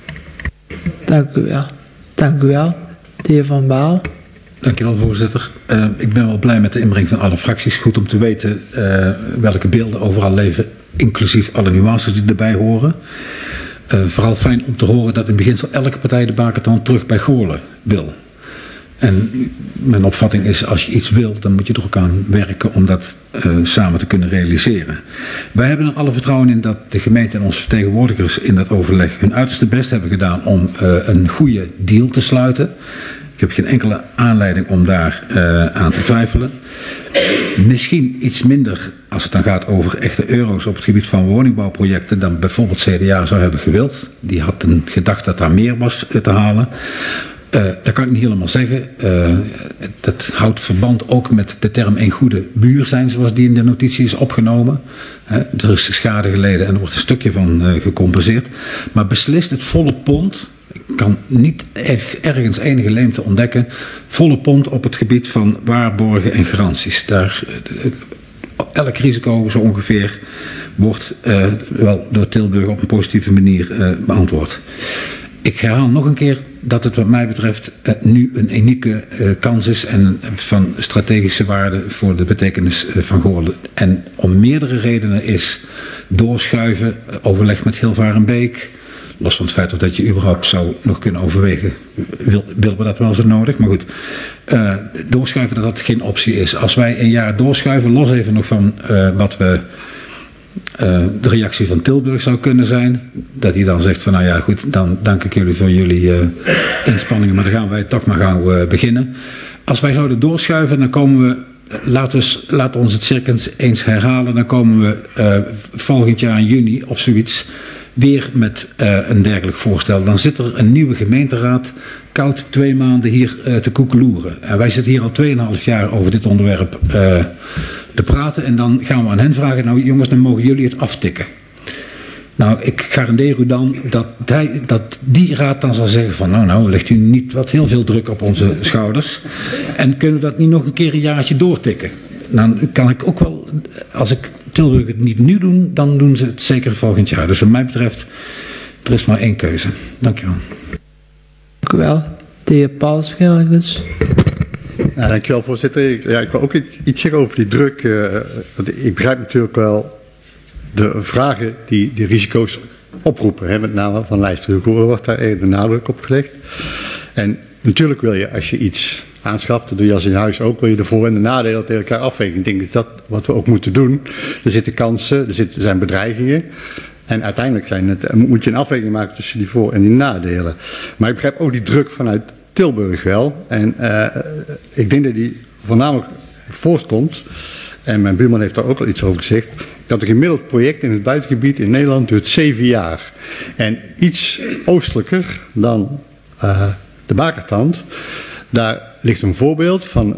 Dank u wel. Dank u wel. De heer Van Baal. Dankjewel, voorzitter. Ik ben wel blij met de inbreng van alle fracties. Goed om te weten welke beelden overal leven, inclusief alle nuances die erbij horen. Vooral fijn om te horen dat in beginsel elke partij de bakertand terug bij Goorlen wil. En mijn opvatting is, als je iets wilt, dan moet je er ook aan werken om dat samen te kunnen realiseren. Wij hebben er alle vertrouwen in dat de gemeente en onze vertegenwoordigers in dat overleg hun uiterste best hebben gedaan om een goede deal te sluiten. Ik heb geen enkele aanleiding om daar aan te twijfelen. Misschien iets minder als het dan gaat over echte euro's op het gebied van woningbouwprojecten dan bijvoorbeeld CDA zou hebben gewild. Die had gedacht dat daar meer was te halen. Dat kan ik niet helemaal zeggen. Dat houdt verband ook met de term een goede buur zijn, zoals die in de notitie is opgenomen. Er is schade geleden en er wordt een stukje van gecompenseerd. Maar beslist het volle pond, ik kan niet ergens enige leemte ontdekken, volle pond op het gebied van waarborgen en garanties. Daar, elk risico zo ongeveer wordt wel door Tilburg op een positieve manier beantwoord. Ik herhaal nog een keer dat het wat mij betreft nu een unieke kans is en van strategische waarde voor de betekenis van Goorlen. En om meerdere redenen is doorschuiven, overleg met Hilvarenbeek, los van het feit dat je überhaupt zou nog kunnen overwegen, willen we dat wel zo nodig, maar goed, doorschuiven dat geen optie is. Als wij een jaar doorschuiven, los even nog van wat we de reactie van Tilburg zou kunnen zijn, dat hij dan zegt van nou ja goed, dan dank ik jullie voor jullie inspanningen, maar dan gaan wij toch maar gauw beginnen. Als wij zouden doorschuiven, dan komen we, laat ons het cirkens eens herhalen, dan komen we volgend jaar in juni of zoiets weer met een dergelijk voorstel. Dan zit er een nieuwe gemeenteraad koud 2 maanden hier te koekeloeren. En wij zitten hier al 2,5 jaar over dit onderwerp te praten en dan gaan we aan hen vragen, nou jongens, dan mogen jullie het aftikken. Nou, ik garandeer u dan dat die raad dan zal zeggen van nou legt u niet wat heel veel druk op onze schouders en kunnen we dat niet nog een keer een jaartje doortikken. Dan kan ik ook wel, als ik Tilburg het niet nu doen, dan doen ze het zeker volgend jaar. Dus wat mij betreft, er is maar 1 keuze. Dankjewel. Dank u wel. De heer Paul Schelgens. Ja, dankjewel, voorzitter. Ik wil ook iets zeggen over die druk. Want ik begrijp natuurlijk wel de vragen die de risico's oproepen. Hè, met name van lijsttrekker wordt daar de nadruk op gelegd. En natuurlijk wil je, als je iets aanschaft, dat doe je als in huis ook, wil je de voor- en de nadelen tegen elkaar afwegen. Ik denk dat dat wat we ook moeten doen. Er zitten kansen, er zijn bedreigingen. En uiteindelijk moet je een afweging maken tussen die voor- en die nadelen. Maar ik begrijp ook die druk vanuit Tilburg wel. En ik denk dat die voornamelijk voortkomt, en mijn buurman heeft daar ook al iets over gezegd, dat een gemiddeld project in het buitengebied in Nederland duurt 7 jaar. En iets oostelijker dan de Bakertand, daar ligt een voorbeeld van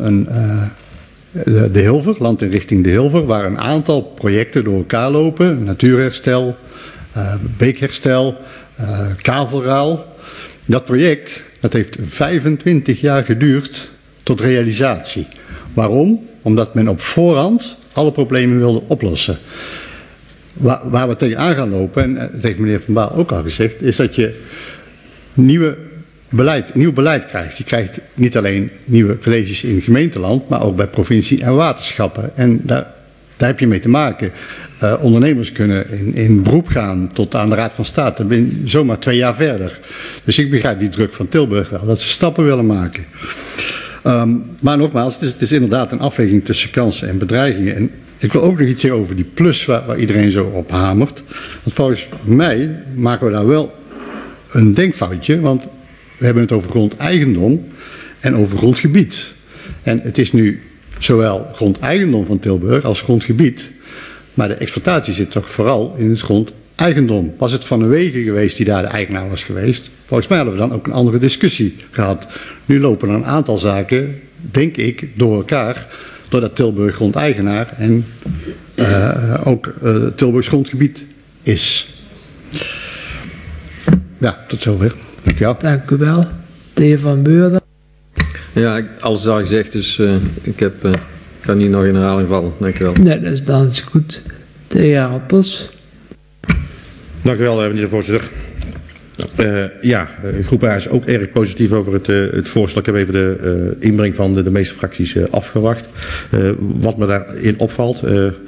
de Hilver, land in richting de Hilver, waar een aantal projecten door elkaar lopen. Natuurherstel, beekherstel, kavelraal. Dat project, dat heeft 25 jaar geduurd tot realisatie. Waarom? Omdat men op voorhand alle problemen wilde oplossen. Waar we tegenaan gaan lopen, en dat heeft meneer Van Baal ook al gezegd, is dat je nieuw beleid krijgt. Je krijgt niet alleen nieuwe colleges in het gemeenteland, maar ook bij provincie en waterschappen. En daar heb je mee te maken. Ondernemers kunnen in beroep gaan tot aan de Raad van State. Dan ben je zomaar 2 jaar verder. Dus ik begrijp die druk van Tilburg wel, dat ze stappen willen maken. Maar nogmaals, het is inderdaad een afweging tussen kansen en bedreigingen. En ik wil ook nog iets zeggen over die plus waar iedereen zo op hamert. Want volgens mij maken we daar wel een denkfoutje, want we hebben het over grondeigendom en over grondgebied. En het is nu zowel grondeigendom van Tilburg als grondgebied. Maar de exploitatie zit toch vooral in het grondeigendom. Was het Van de Wegen geweest die daar de eigenaar was geweest? Volgens mij hadden we dan ook een andere discussie gehad. Nu lopen er een aantal zaken, denk ik, door elkaar, doordat Tilburg grondeigenaar en ook Tilburgs grondgebied is. Ja, tot zover. Dankjewel. Dank u wel. De heer Van Beurden. Ja, alles is al gezegd, dus ik ga niet nog in herhaling vallen. Dank u wel. Nee, dat is goed. De heer Appels. Dank u wel, meneer de voorzitter. Groep A is ook erg positief over het voorstel. Ik heb even de inbreng van de meeste fracties afgewacht. Wat me daarin opvalt,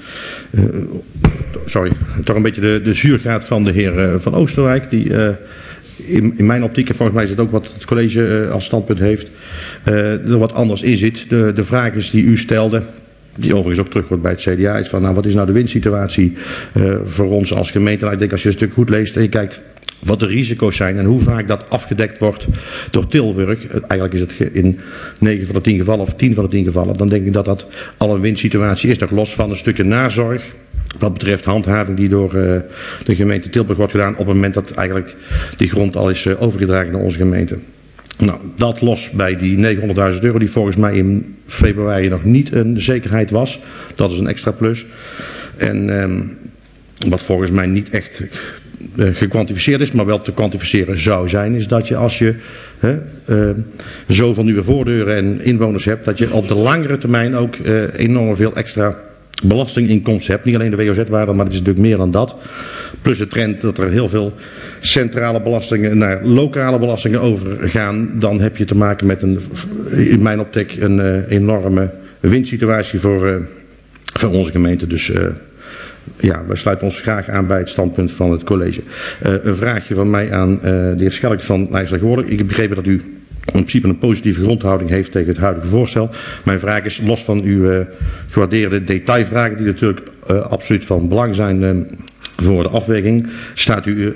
toch een beetje de zuurgraad van de heer Van Oosterwijk, die in mijn optiek, en volgens mij is het ook wat het college als standpunt heeft, er wat anders in zit. De vraag is die u stelde, die overigens ook terug wordt bij het CDA, is van nou, wat is nou de winsituatie voor ons als gemeente? Nou, ik denk als je een stuk goed leest en je kijkt wat de risico's zijn en hoe vaak dat afgedekt wordt door Tilburg, eigenlijk is het in 9 van de 10 gevallen of 10 van de 10 gevallen, dan denk ik dat dat al een winsituatie is, nog los van een stukje nazorg. Wat betreft handhaving die door de gemeente Tilburg wordt gedaan op het moment dat eigenlijk die grond al is overgedragen naar onze gemeente. Nou, dat los bij die €900.000 die volgens mij in februari nog niet een zekerheid was. Dat is een extra plus. En wat volgens mij niet echt gekwantificeerd is, maar wel te kwantificeren zou zijn, is dat je als je zoveel nieuwe voordeuren en inwoners hebt, dat je op de langere termijn ook enorm veel extra belastinginkomsten hebt. Niet alleen de WOZ-waarde, maar het is natuurlijk meer dan dat. Plus de trend dat er heel veel centrale belastingen naar lokale belastingen overgaan. Dan heb je te maken met in mijn optiek een enorme winsituatie voor onze gemeente. Dus wij sluiten ons graag aan bij het standpunt van het college. Een vraagje van mij aan de heer Schelk van Lijstelijk. Ik heb begrepen dat u in principe een positieve grondhouding heeft tegen het huidige voorstel. Mijn vraag is, los van uw gewaardeerde detailvragen, die natuurlijk absoluut van belang zijn voor de afweging, staat u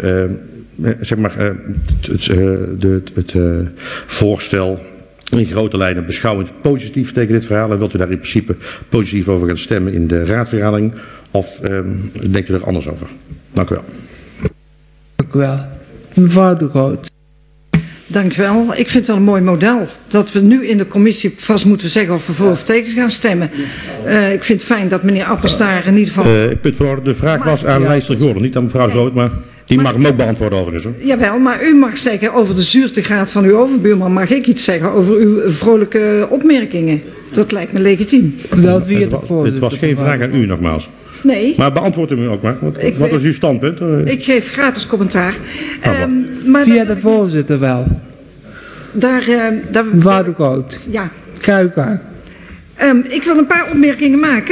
het voorstel in grote lijnen beschouwend positief tegen dit verhaal en wilt u daar in principe positief over gaan stemmen in de raadsvergadering of denkt u er anders over? Dank u wel. Dank u wel. Mevrouw De Groot. Dank u wel. Ik vind het wel een mooi model. Dat we nu in de commissie vast moeten zeggen of we voor of tegen gaan stemmen. Ik vind het fijn dat meneer Appels daar in ieder geval... punt van orde. De vraag was aan Lijster Gordon, niet aan mevrouw Groot, maar die mag hem ook beantwoorden overigens. Hoor. Jawel, maar u mag zeggen over de zuurtegraad van uw overbuurman. Mag ik iets zeggen over uw vrolijke opmerkingen? Dat lijkt me legitiem. Wel via de voorzitter. Het was geen vraag aan u nogmaals. Nee. Maar beantwoord hem ook maar. Wat is uw standpunt? Ik geef gratis commentaar. Maar via de voorzitter wel. Daar mevrouw De Groot. Ja, Ga u gang. Ik wil een paar opmerkingen maken.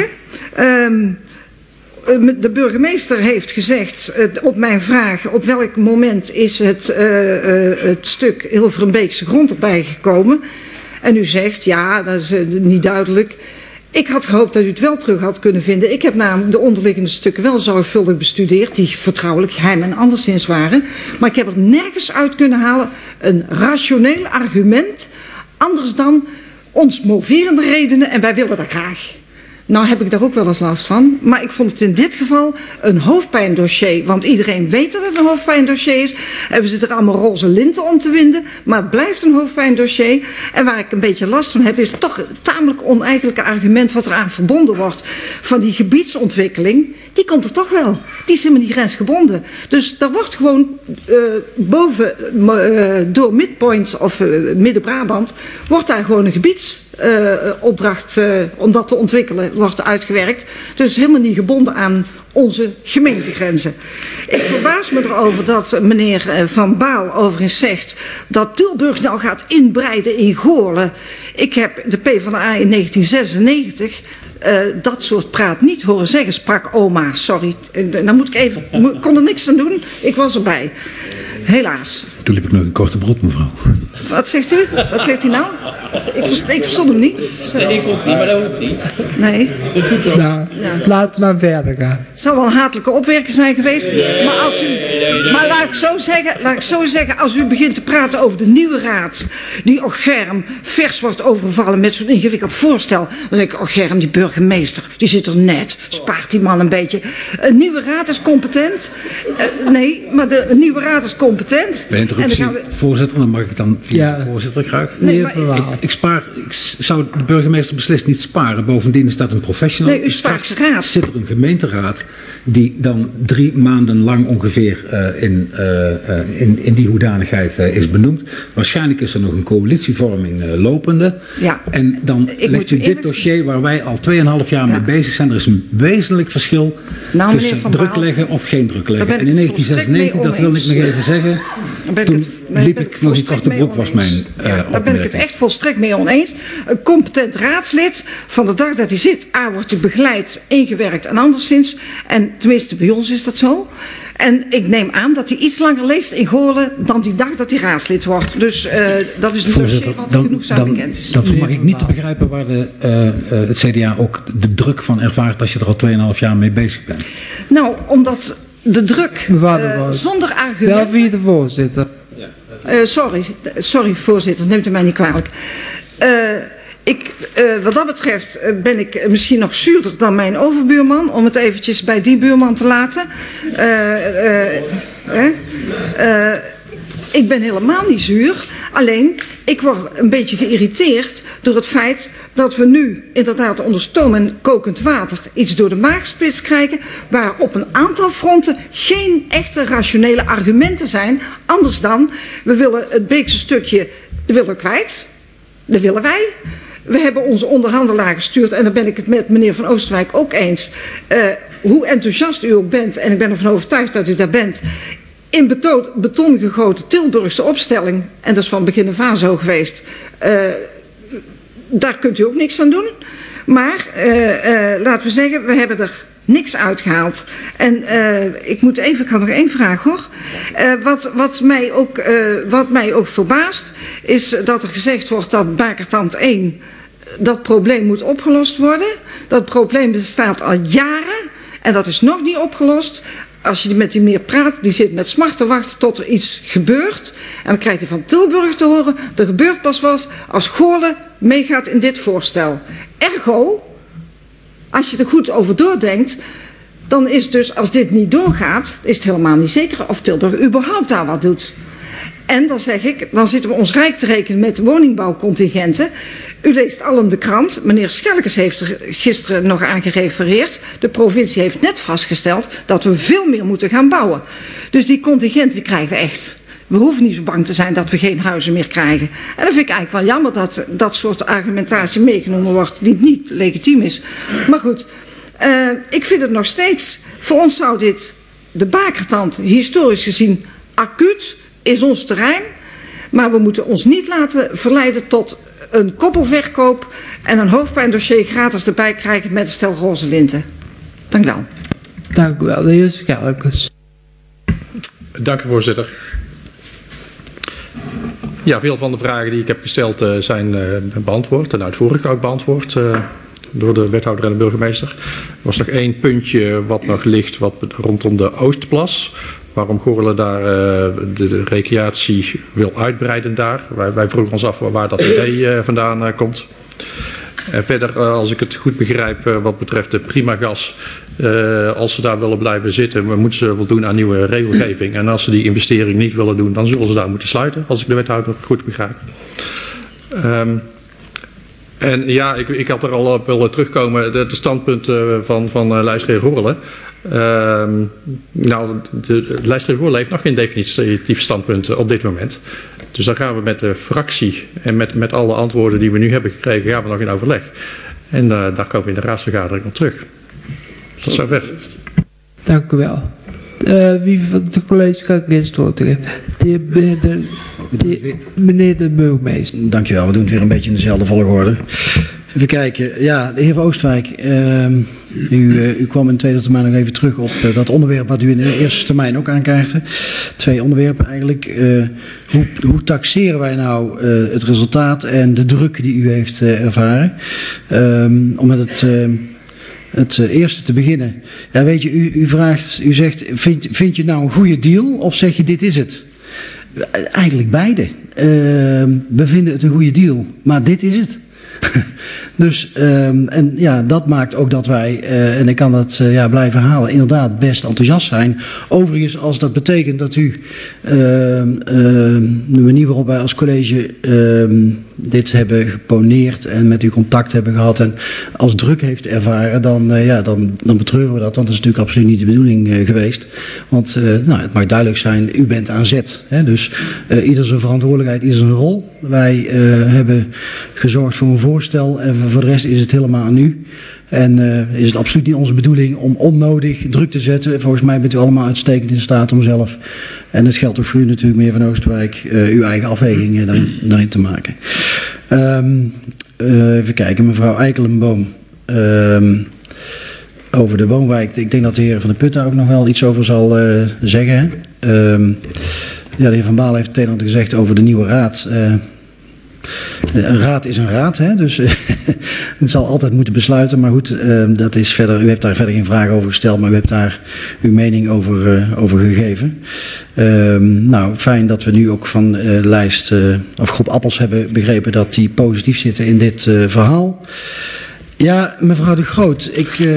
De burgemeester heeft gezegd op mijn vraag op welk moment is het stuk Hilverenbeekse grond erbij gekomen. En u zegt ja, dat is niet duidelijk. Ik had gehoopt dat u het wel terug had kunnen vinden. Ik heb namelijk de onderliggende stukken wel zorgvuldig bestudeerd, die vertrouwelijk, geheim en anderszins waren. Maar ik heb er nergens uit kunnen halen een rationeel argument, anders dan ons moverende redenen en wij willen dat graag. Nou heb ik daar ook wel eens last van, maar ik vond het in dit geval een hoofdpijndossier. Want iedereen weet dat het een hoofdpijndossier is. En we zitten er allemaal roze linten om te winden, maar het blijft een hoofdpijndossier. En waar ik een beetje last van heb, is toch het tamelijk oneigenlijke argument wat eraan verbonden wordt van die gebiedsontwikkeling. Die komt er toch wel. Die is helemaal niet grensgebonden. Dus daar wordt gewoon door Midpoint of Midden-Brabant, wordt daar gewoon een gebiedsopdracht om dat te ontwikkelen, wordt uitgewerkt. Dus helemaal niet gebonden aan onze gemeentegrenzen. Ik verbaas me erover dat meneer Van Baal overigens zegt dat Tilburg nou gaat inbreiden in Goorlen. Ik heb de PvdA in 1996... dat soort praat niet horen zeggen, sprak oma. Sorry, dan moet ik even, kon er niks aan doen. Ik was erbij. Helaas. Toen liep ik nog een korte broek, mevrouw. Wat zegt u? Wat zegt hij nou? Ik verstond hem niet. Nee, ik ook niet, maar dat hoeft niet. Nee. Nou, laat maar verder gaan. Het zal wel een hatelijke opwerking zijn geweest. Maar laat ik zo zeggen, als u begint te praten over de nieuwe raad, die Germ vers wordt overvallen met zo'n ingewikkeld voorstel, dan denk ik, Germ, die burgemeester, die zit er net, spaart die man een beetje. Een nieuwe raad is competent. Nee, maar de nieuwe raad is competent. Bij interruptie, voorzitter, dan mag ik dan via de voorzitter graag. Nee, ik zou de burgemeester beslist niet sparen. Bovendien is dat een professional. Nee, u spaart de raad. Zit er een gemeenteraad die dan 3 maanden lang ongeveer in die hoedanigheid is benoemd. Waarschijnlijk is er nog een coalitievorming lopende. Ja. En dan legt u dit dossier waar wij al 2,5 jaar mee bezig zijn. Er is een wezenlijk verschil tussen druk leggen of geen druk leggen. En in 1996, dat wil ik nog even zeggen, toen liep ik nog niet achter de broek, was mijn opmerking. Daar ben ik het echt volstrekt mee oneens. Een competent raadslid, van de dag dat hij zit, wordt hij begeleid, ingewerkt en anderszins. En tenminste bij ons is dat zo. En ik neem aan dat hij iets langer leeft in Goorlen dan die dag dat hij raadslid wordt. Dus dat is een dossier wat genoegzaam bekend is. Dan mag ik niet te begrijpen waar het CDA ook de druk van ervaart als je er al 2,5 jaar mee bezig bent. Nou, omdat de druk zonder argumenten... Tel via de voorzitter. Sorry voorzitter, neemt u mij niet kwalijk. Wat dat betreft ben ik misschien nog zuurder dan mijn overbuurman, om het eventjes bij die buurman te laten. Ik ben helemaal niet zuur, alleen ik word een beetje geïrriteerd door het feit dat we nu inderdaad onder stoom en kokend water iets door de maagspits krijgen, waar op een aantal fronten geen echte rationele argumenten zijn, anders dan we willen het Beekse stukje, dat willen we kwijt, dat willen wij. We hebben onze onderhandelaar gestuurd en daar ben ik het met meneer Van Oosterwijk ook eens. Hoe enthousiast u ook bent, en ik ben ervan overtuigd dat u daar bent, in beton gegoten Tilburgse opstelling, en dat is van begin af aan zo geweest, daar kunt u ook niks aan doen. Maar laten we zeggen, we hebben er niks uitgehaald. En ik had nog één vraag hoor. Wat mij ook verbaast is dat er gezegd wordt dat Bakertand 1, dat probleem moet opgelost worden. Dat probleem bestaat al jaren en dat is nog niet opgelost. Als je met die meer praat, die zit met smart te wachten tot er iets gebeurt. En dan krijgt hij van Tilburg te horen, er gebeurt pas wat als Goorlen meegaat in dit voorstel. Ergo, als je er goed over doordenkt, dan is dus, als dit niet doorgaat, is het helemaal niet zeker of Tilburg überhaupt daar wat doet. En dan zeg ik, dan zitten we ons rijk te rekenen met de woningbouwcontingenten. U leest al in de krant, meneer Schelkes heeft er gisteren nog aan gerefereerd. De provincie heeft net vastgesteld dat we veel meer moeten gaan bouwen. Dus die contingenten krijgen we echt. We hoeven niet zo bang te zijn dat we geen huizen meer krijgen. En dat vind ik eigenlijk wel jammer dat dat soort argumentatie meegenomen wordt die niet legitiem is. Maar goed, ik vind het nog steeds, voor ons zou dit, de Bakertand, historisch gezien acuut, is ons terrein. Maar we moeten ons niet laten verleiden tot een koppelverkoop en een hoofdpijndossier gratis erbij krijgen met een stel roze linten. Dank u wel. Dank u wel, de heer Schelkes. Dank u, voorzitter. Ja, veel van de vragen die ik heb gesteld zijn beantwoord en uitvoerig ook beantwoord door de wethouder en de burgemeester. Er was nog één puntje wat nog ligt rondom de Oostplas. Waarom Goorlen daar de recreatie wil uitbreiden daar. Wij vroegen ons af waar dat idee vandaan komt. En verder, als ik het goed begrijp wat betreft de Primagas, als ze daar willen blijven zitten, moeten ze voldoen aan nieuwe regelgeving. En als ze die investering niet willen doen, dan zullen ze daar moeten sluiten, als ik de wethouder goed begrijp. En ja, ik had er al op willen terugkomen, de standpunten van lijsttrekker Goorlen. Nou, de lijsttrekker Goorlen heeft nog geen definitief standpunt op dit moment. Dus dan gaan we met de fractie en met alle antwoorden die we nu hebben gekregen, gaan we nog in overleg. En daar komen we in de raadsvergadering op terug. Tot zover. Dank u wel. Wie van de college kan ik eerst woord geven? Meneer de burgemeester. Dankjewel, we doen het weer een beetje in dezelfde volgorde. Even kijken. Ja, de heer Van Oostwijk, u kwam in tweede termijn nog even terug op dat onderwerp wat u in de eerste termijn ook aankaartte. 2 onderwerpen eigenlijk. Hoe taxeren wij nou het resultaat en de druk die u heeft ervaren? Om met het eerste te beginnen. Ja, weet je, u zegt, vind je nou een goede deal of zeg je dit is het? Eigenlijk beide. We vinden het een goede deal, maar dit is het. Dus, en ja, dat maakt ook dat wij, en ik kan dat blijven herhalen, inderdaad best enthousiast zijn. Overigens, als dat betekent dat u de manier waarop wij als college dit hebben geponeerd en met u contact hebben gehad en als druk heeft ervaren, dan betreuren we dat, want dat is natuurlijk absoluut niet de bedoeling geweest. Want het mag duidelijk zijn, u bent aan zet. Hè? Dus ieder zijn verantwoordelijkheid, ieder zijn rol. Wij hebben gezorgd voor een voorstel en voor de rest is het helemaal aan u. En is het absoluut niet onze bedoeling om onnodig druk te zetten. Volgens mij bent u allemaal uitstekend in staat om zelf, en dat geldt ook voor u natuurlijk, meneer Van Oostwijk, uw eigen afwegingen daarin te maken. Even kijken, mevrouw Eikelenboom. Over de woonwijk, ik denk dat de heer Van der Put daar ook nog wel iets over zal zeggen. Ja, de heer Van Baal heeft het een en ander gezegd over de nieuwe raad. Een raad is een raad, hè? Dus het zal altijd moeten besluiten. Maar goed, dat is verder, u hebt daar verder geen vragen over gesteld, maar u hebt daar uw mening over gegeven. Nou, fijn dat we nu ook van de lijst of groep Appels hebben begrepen dat die positief zitten in dit verhaal. Ja, mevrouw de Groot,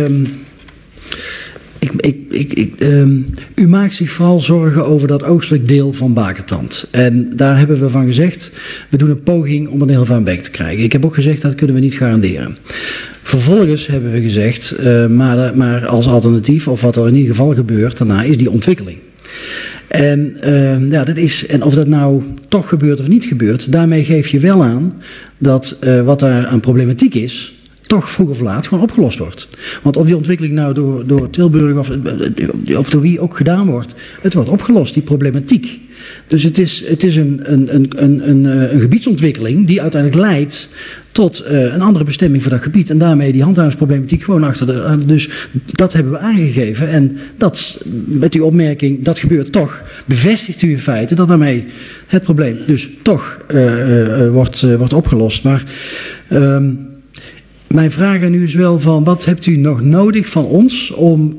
u maakt zich vooral zorgen over dat oostelijk deel van Bakertand. En daar hebben we van gezegd, we doen een poging om een heel van Beek te krijgen. Ik heb ook gezegd, dat kunnen we niet garanderen. Vervolgens hebben we gezegd, maar als alternatief, of wat er in ieder geval gebeurt daarna, is die ontwikkeling. En, dat is, en of dat nou toch gebeurt of niet gebeurt, daarmee geef je wel aan dat wat daar aan problematiek is, toch vroeg of laat gewoon opgelost wordt. Want of die ontwikkeling nou door Tilburg of door wie ook gedaan wordt, het wordt opgelost, die problematiek. Dus het is een gebiedsontwikkeling die uiteindelijk leidt tot een andere bestemming voor dat gebied. En daarmee die handhavingsproblematiek gewoon achter de... Dus dat hebben we aangegeven. En dat, met uw opmerking, dat gebeurt toch, bevestigt u in feite dat daarmee het probleem dus toch wordt opgelost. Maar... mijn vraag aan u is wel van, wat hebt u nog nodig van ons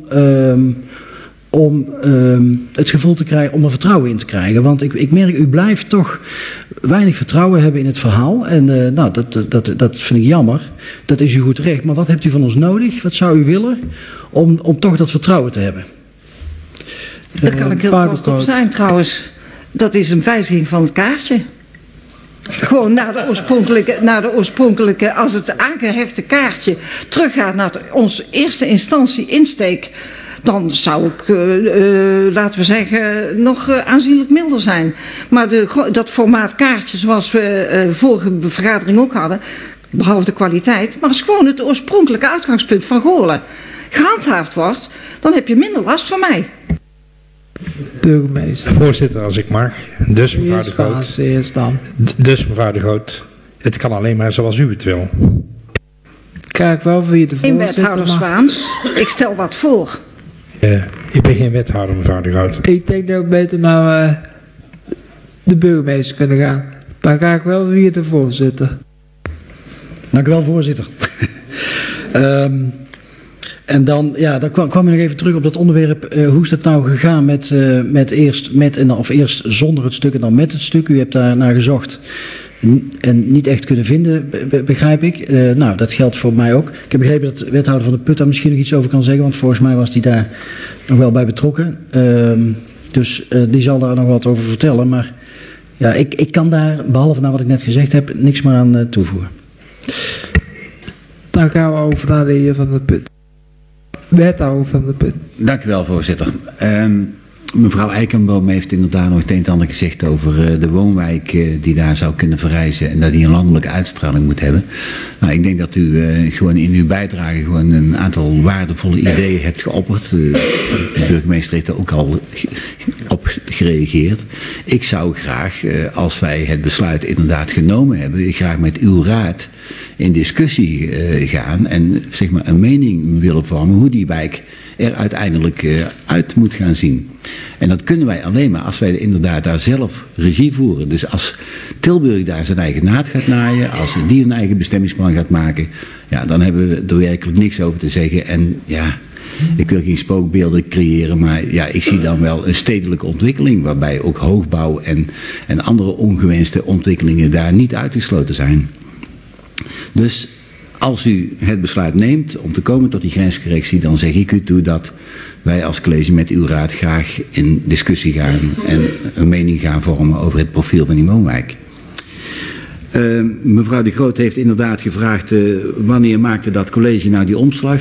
om het gevoel te krijgen, om er vertrouwen in te krijgen? Want ik merk, u blijft toch weinig vertrouwen hebben in het verhaal. En dat vind ik jammer. Dat is uw goed recht. Maar wat hebt u van ons nodig? Wat zou u willen om toch dat vertrouwen te hebben? Daar kan ik heel kort op zijn trouwens. Dat is een wijziging van het kaartje. Gewoon naar de oorspronkelijke, als het aangehechte kaartje teruggaat naar onze eerste instantie insteek, dan zou ik, laten we zeggen, nog aanzienlijk milder zijn. Maar dat formaat kaartje, zoals we vorige vergadering ook hadden, behalve de kwaliteit, maar is gewoon het oorspronkelijke uitgangspunt van Goorlen, gehandhaafd wordt, dan heb je minder last van mij. Burgemeester. Voorzitter, als ik mag. Dus mevrouw de Groot. Eerst dan. Dus mevrouw de Groot. Het kan alleen maar zoals u het wil. Kijk wel via de In voorzitter. wethouder Zwaans, ik stel wat voor. Ik ben geen wethouder, mevrouw de Groot. Ik denk dat we beter naar de burgemeester kunnen gaan. Maar ga ik wel via de voorzitter. Dank u wel, voorzitter. En dan, ja, dan kwam je nog even terug op dat onderwerp. Hoe is het nou gegaan met eerst zonder het stuk en dan met het stuk? U hebt daar naar gezocht en niet echt kunnen vinden, begrijp ik. Nou, dat geldt voor mij ook. Ik heb begrepen dat de wethouder van de Put daar misschien nog iets over kan zeggen, want volgens mij was die daar nog wel bij betrokken. Dus die zal daar nog wat over vertellen. Maar ja, ik kan daar, behalve naar wat ik net gezegd heb, niks meer aan toevoegen. Dan gaan we over naar de heer Van der Put. Wethouder Van der Put. Dank u wel, voorzitter. Mevrouw Eikenboom heeft inderdaad nog het een en ander gezegd over de woonwijk die daar zou kunnen verrijzen en dat die een landelijke uitstraling moet hebben. Nou, ik denk dat u gewoon in uw bijdrage gewoon een aantal waardevolle ideeën hebt geopperd. De burgemeester heeft er ook al op gereageerd. Ik zou graag, als wij het besluit inderdaad genomen hebben, graag met uw raad in discussie gaan en zeg maar een mening willen vormen hoe die wijk er uiteindelijk uit moet gaan zien. En dat kunnen wij alleen maar als wij inderdaad daar zelf regie voeren. Dus als Tilburg daar zijn eigen naad gaat naaien, als die een eigen bestemmingsplan gaat maken, ja, dan hebben we er werkelijk niks over te zeggen. En ja, ik wil geen spookbeelden creëren, maar ja, ik zie dan wel een stedelijke ontwikkeling waarbij ook hoogbouw en andere ongewenste ontwikkelingen daar niet uitgesloten zijn. Dus als u het besluit neemt om te komen tot die grenscorrectie, dan zeg ik u toe dat wij als college met uw raad graag in discussie gaan en een mening gaan vormen over het profiel van die woonwijk. Mevrouw de Groot heeft inderdaad gevraagd wanneer maakte dat college nou die omslag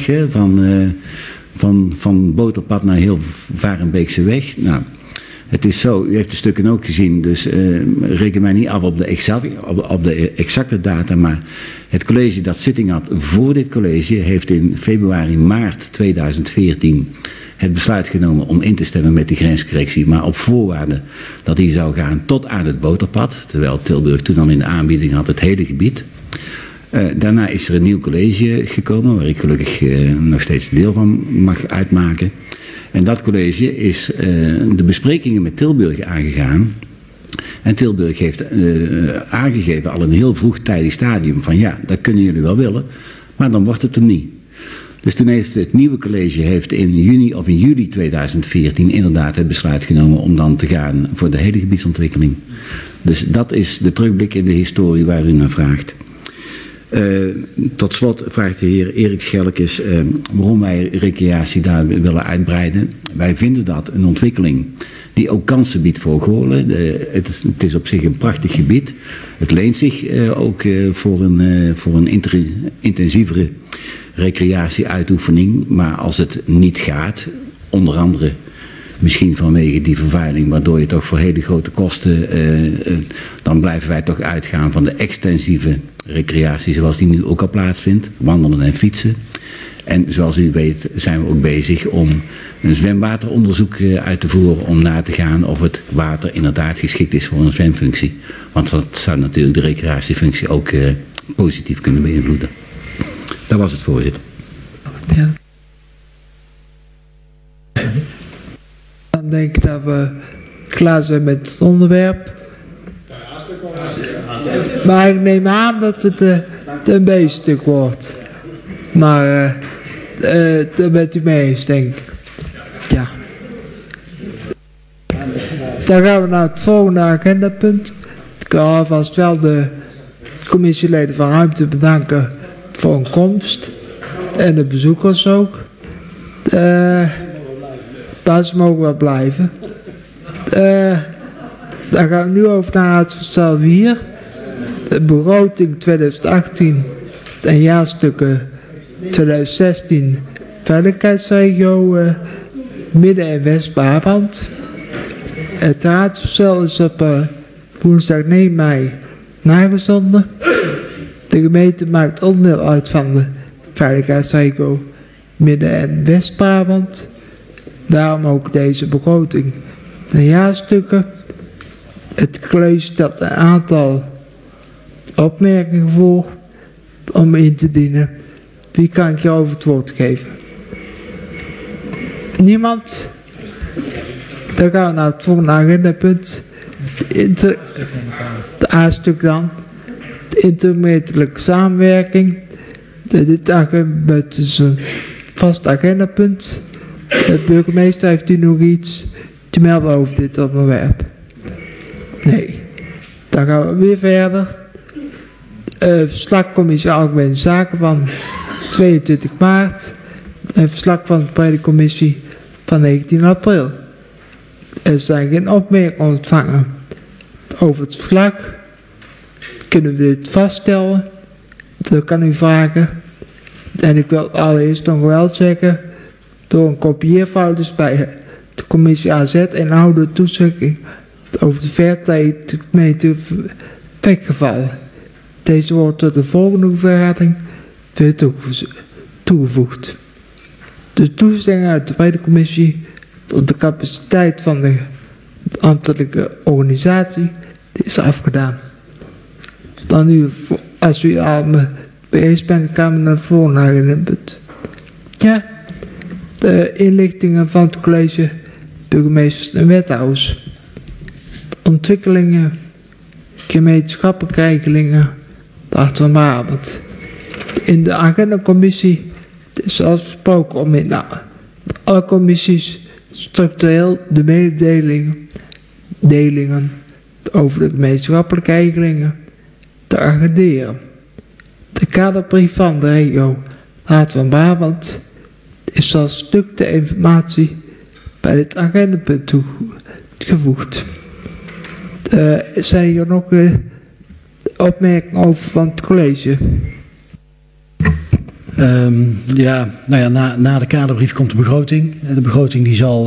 van Boterpad naar Hilvarenbeekse weg. Nou, het is zo, u heeft de stukken ook gezien, dus reken mij niet af op de exacte data, maar het college dat zitting had voor dit college heeft in maart 2014 het besluit genomen om in te stemmen met die grenscorrectie, maar op voorwaarde dat die zou gaan tot aan het Boterpad, terwijl Tilburg toen al in de aanbieding had het hele gebied. Daarna is er een nieuw college gekomen, waar ik gelukkig nog steeds deel van mag uitmaken. En dat college is de besprekingen met Tilburg aangegaan. En Tilburg heeft aangegeven al een heel vroegtijdig stadium van ja, dat kunnen jullie wel willen, maar dan wordt het er niet. Dus toen heeft het nieuwe college in juni of in juli 2014 inderdaad het besluit genomen om dan te gaan voor de hele gebiedsontwikkeling. Dus dat is de terugblik in de historie waar u naar vraagt. Tot slot vraagt de heer Erik Schelkes waarom wij recreatie daar willen uitbreiden. Wij vinden dat een ontwikkeling die ook kansen biedt voor Goorlen. Het is op zich een prachtig gebied. Het leent zich ook voor een intensievere recreatie-uitoefening. Maar als het niet gaat, onder andere misschien vanwege die vervuiling, waardoor je toch voor hele grote kosten, dan blijven wij toch uitgaan van de extensieve recreatie zoals die nu ook al plaatsvindt, wandelen en fietsen. En zoals u weet zijn we ook bezig om een zwemwateronderzoek uit te voeren om na te gaan of het water inderdaad geschikt is voor een zwemfunctie. Want dat zou natuurlijk de recreatiefunctie ook positief kunnen beïnvloeden. Dat was het, voorzitter. Ja. Dan denk ik dat we klaar zijn met het onderwerp. Maar ik neem aan dat het een B-stuk wordt. Maar daar bent u mee eens, denk ik. Ja. Dan gaan we naar het volgende agendapunt. Ik wil alvast wel de commissieleden van Ruimte bedanken voor hun komst. En de bezoekers ook. Maar ze mogen wel blijven. Dan gaan we nu over naar het voorstel 4. De begroting 2018 en jaarstukken 2016 veiligheidsregio Midden- en West-Brabant. Het raadsvoorstel is op woensdag 9 mei nagezonden. De gemeente maakt onderdeel uit van de veiligheidsregio Midden- en West-Brabant. Daarom ook deze begroting en jaarstukken. Het college stelt een aantal opmerkingen voor om in te dienen? Wie kan ik jou over het woord geven? Niemand? Dan gaan we naar het volgende agendapunt. De A-stuk dan. De intergemeentelijke samenwerking. Dit agendapunt is een vast agendapunt. De burgemeester, heeft u nog iets te melden over dit onderwerp? Nee. Dan gaan we weer verder. Verslagcommissie Algemene Zaken van 22 maart. En verslag van de Breede Commissie van 19 april. Er zijn geen opmerkingen ontvangen over het verslag. Kunnen we dit vaststellen? Dat kan u vragen. En ik wil allereerst nog wel zeggen, door een kopieerfout is bij de commissie AZ en oude toezegging over de vertijd de gemeente weggevallen. Deze wordt tot de volgende vergadering weer toegevoegd. De toezegging uit de Breede Commissie tot de capaciteit van de ambtelijke organisatie is afgedaan. Dan nu, als u al mee eens bent, gaan we naar het volgende punt. Ja, de inlichtingen van het college, burgemeesters en wethouders. Ontwikkelingen, gemeenschappelijke regelingen, de Hart van Brabant. In de agendacommissie is afgesproken om in alle commissies structureel de mededelingen over de gemeenschappelijke regelingen te agenderen. De kaderbrief van de regio Hart van Brabant is als stuk de informatie bij dit agendapunt toegevoegd. Zijn hier nog opmerkingen over van het college? Na de kaderbrief komt de begroting. De begroting die zal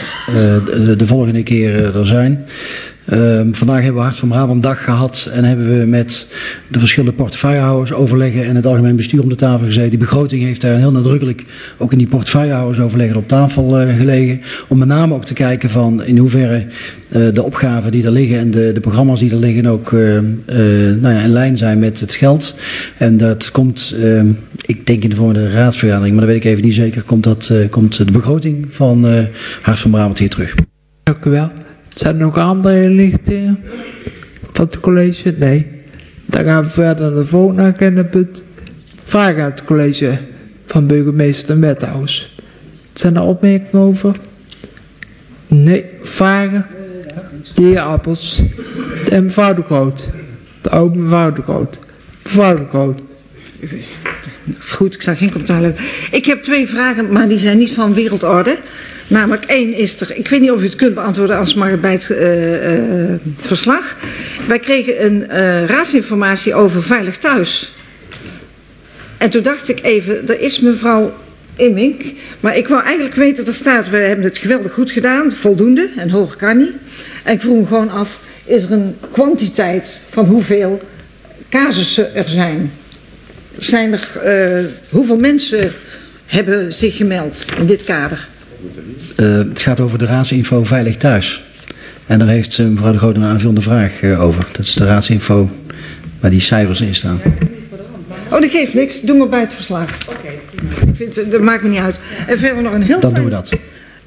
de volgende keer er zijn. Vandaag hebben we Hart van Brabant dag gehad en hebben we met de verschillende portefeuillehouders overleggen en het algemeen bestuur om de tafel gezeten. Die begroting heeft daar heel nadrukkelijk ook in die portefeuillehouders overleggen op tafel gelegen. Om met name ook te kijken van in hoeverre de opgaven die er liggen en de programma's die er liggen ook in lijn zijn met het geld. En dat komt, ik denk in de volgende raadsvergadering, maar dat weet ik even niet zeker, komt de begroting van Hart van Brabant hier terug. Dank u wel. Zijn er nog andere inlichtingen van het college? Nee. Dan gaan we verder naar de volgende agendapunt. Vragen uit het college van burgemeester en wethouders. Zijn er opmerkingen over? Nee. Vragen? De heer Appels. En mevrouw de Groot. De oude mevrouw de Groot. Mevrouw de Groot. Goed, ik zal geen commentaar hebben. Ik heb 2 vragen, maar die zijn niet van wereldorde. Namelijk 1 is er, ik weet niet of u het kunt beantwoorden als maar bij het verslag. Wij kregen een raadsinformatie over Veilig Thuis. En toen dacht ik even, er is mevrouw Immink, maar ik wou eigenlijk weten, er staat, we hebben het geweldig goed gedaan, voldoende, en hoger kan niet. En ik vroeg me gewoon af, is er een kwantiteit van hoeveel casussen er zijn? Zijn er, hoeveel mensen hebben zich gemeld in dit kader? Het gaat over de raadsinfo Veilig Thuis. En daar heeft mevrouw de Groot een aanvullende vraag over. Dat is de raadsinfo waar die cijfers in staan. Oh, dat geeft niks. Doe maar bij het verslag. Oké. Dat maakt me niet uit. En verder nog een heel Dan doen we dat.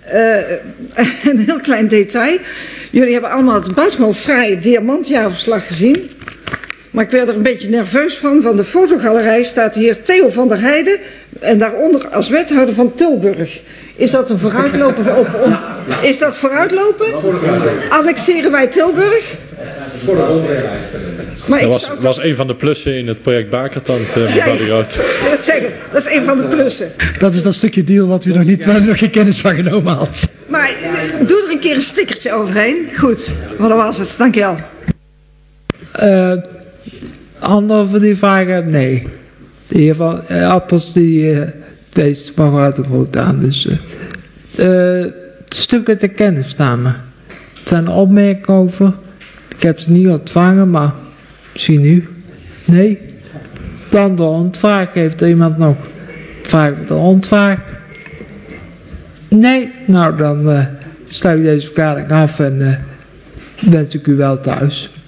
Een heel klein detail. Jullie hebben allemaal het buitengewoon fraaie diamantjaarverslag gezien. Maar ik werd er een beetje nerveus van. Van de fotogalerij staat hier Theo van der Heijden. En daaronder als wethouder van Tilburg. Is dat een vooruitlopen? Is dat vooruitlopen? Annexeren wij Tilburg? Maar dat was een van de plussen in het project Bakertand, mevrouw de Groot. Dat is een van de plussen. Dat is dat stukje deal wat u nog niet, waar u nog geen kennis van genomen had. Maar doe er een keer een stickertje overheen. Goed, maar dat was het. Dank je wel. Andere van die vragen? Nee. De heer van Appels die wees mevrouw de Groot aan. Dus stukken te kennisname. Er zijn opmerkingen over. Ik heb ze niet ontvangen, maar misschien nu. Nee. Dan de ontvraag. Heeft er iemand nog vragen voor de ontvraag? Nee. Nou, dan sluit ik deze vergadering af en wens ik u wel thuis.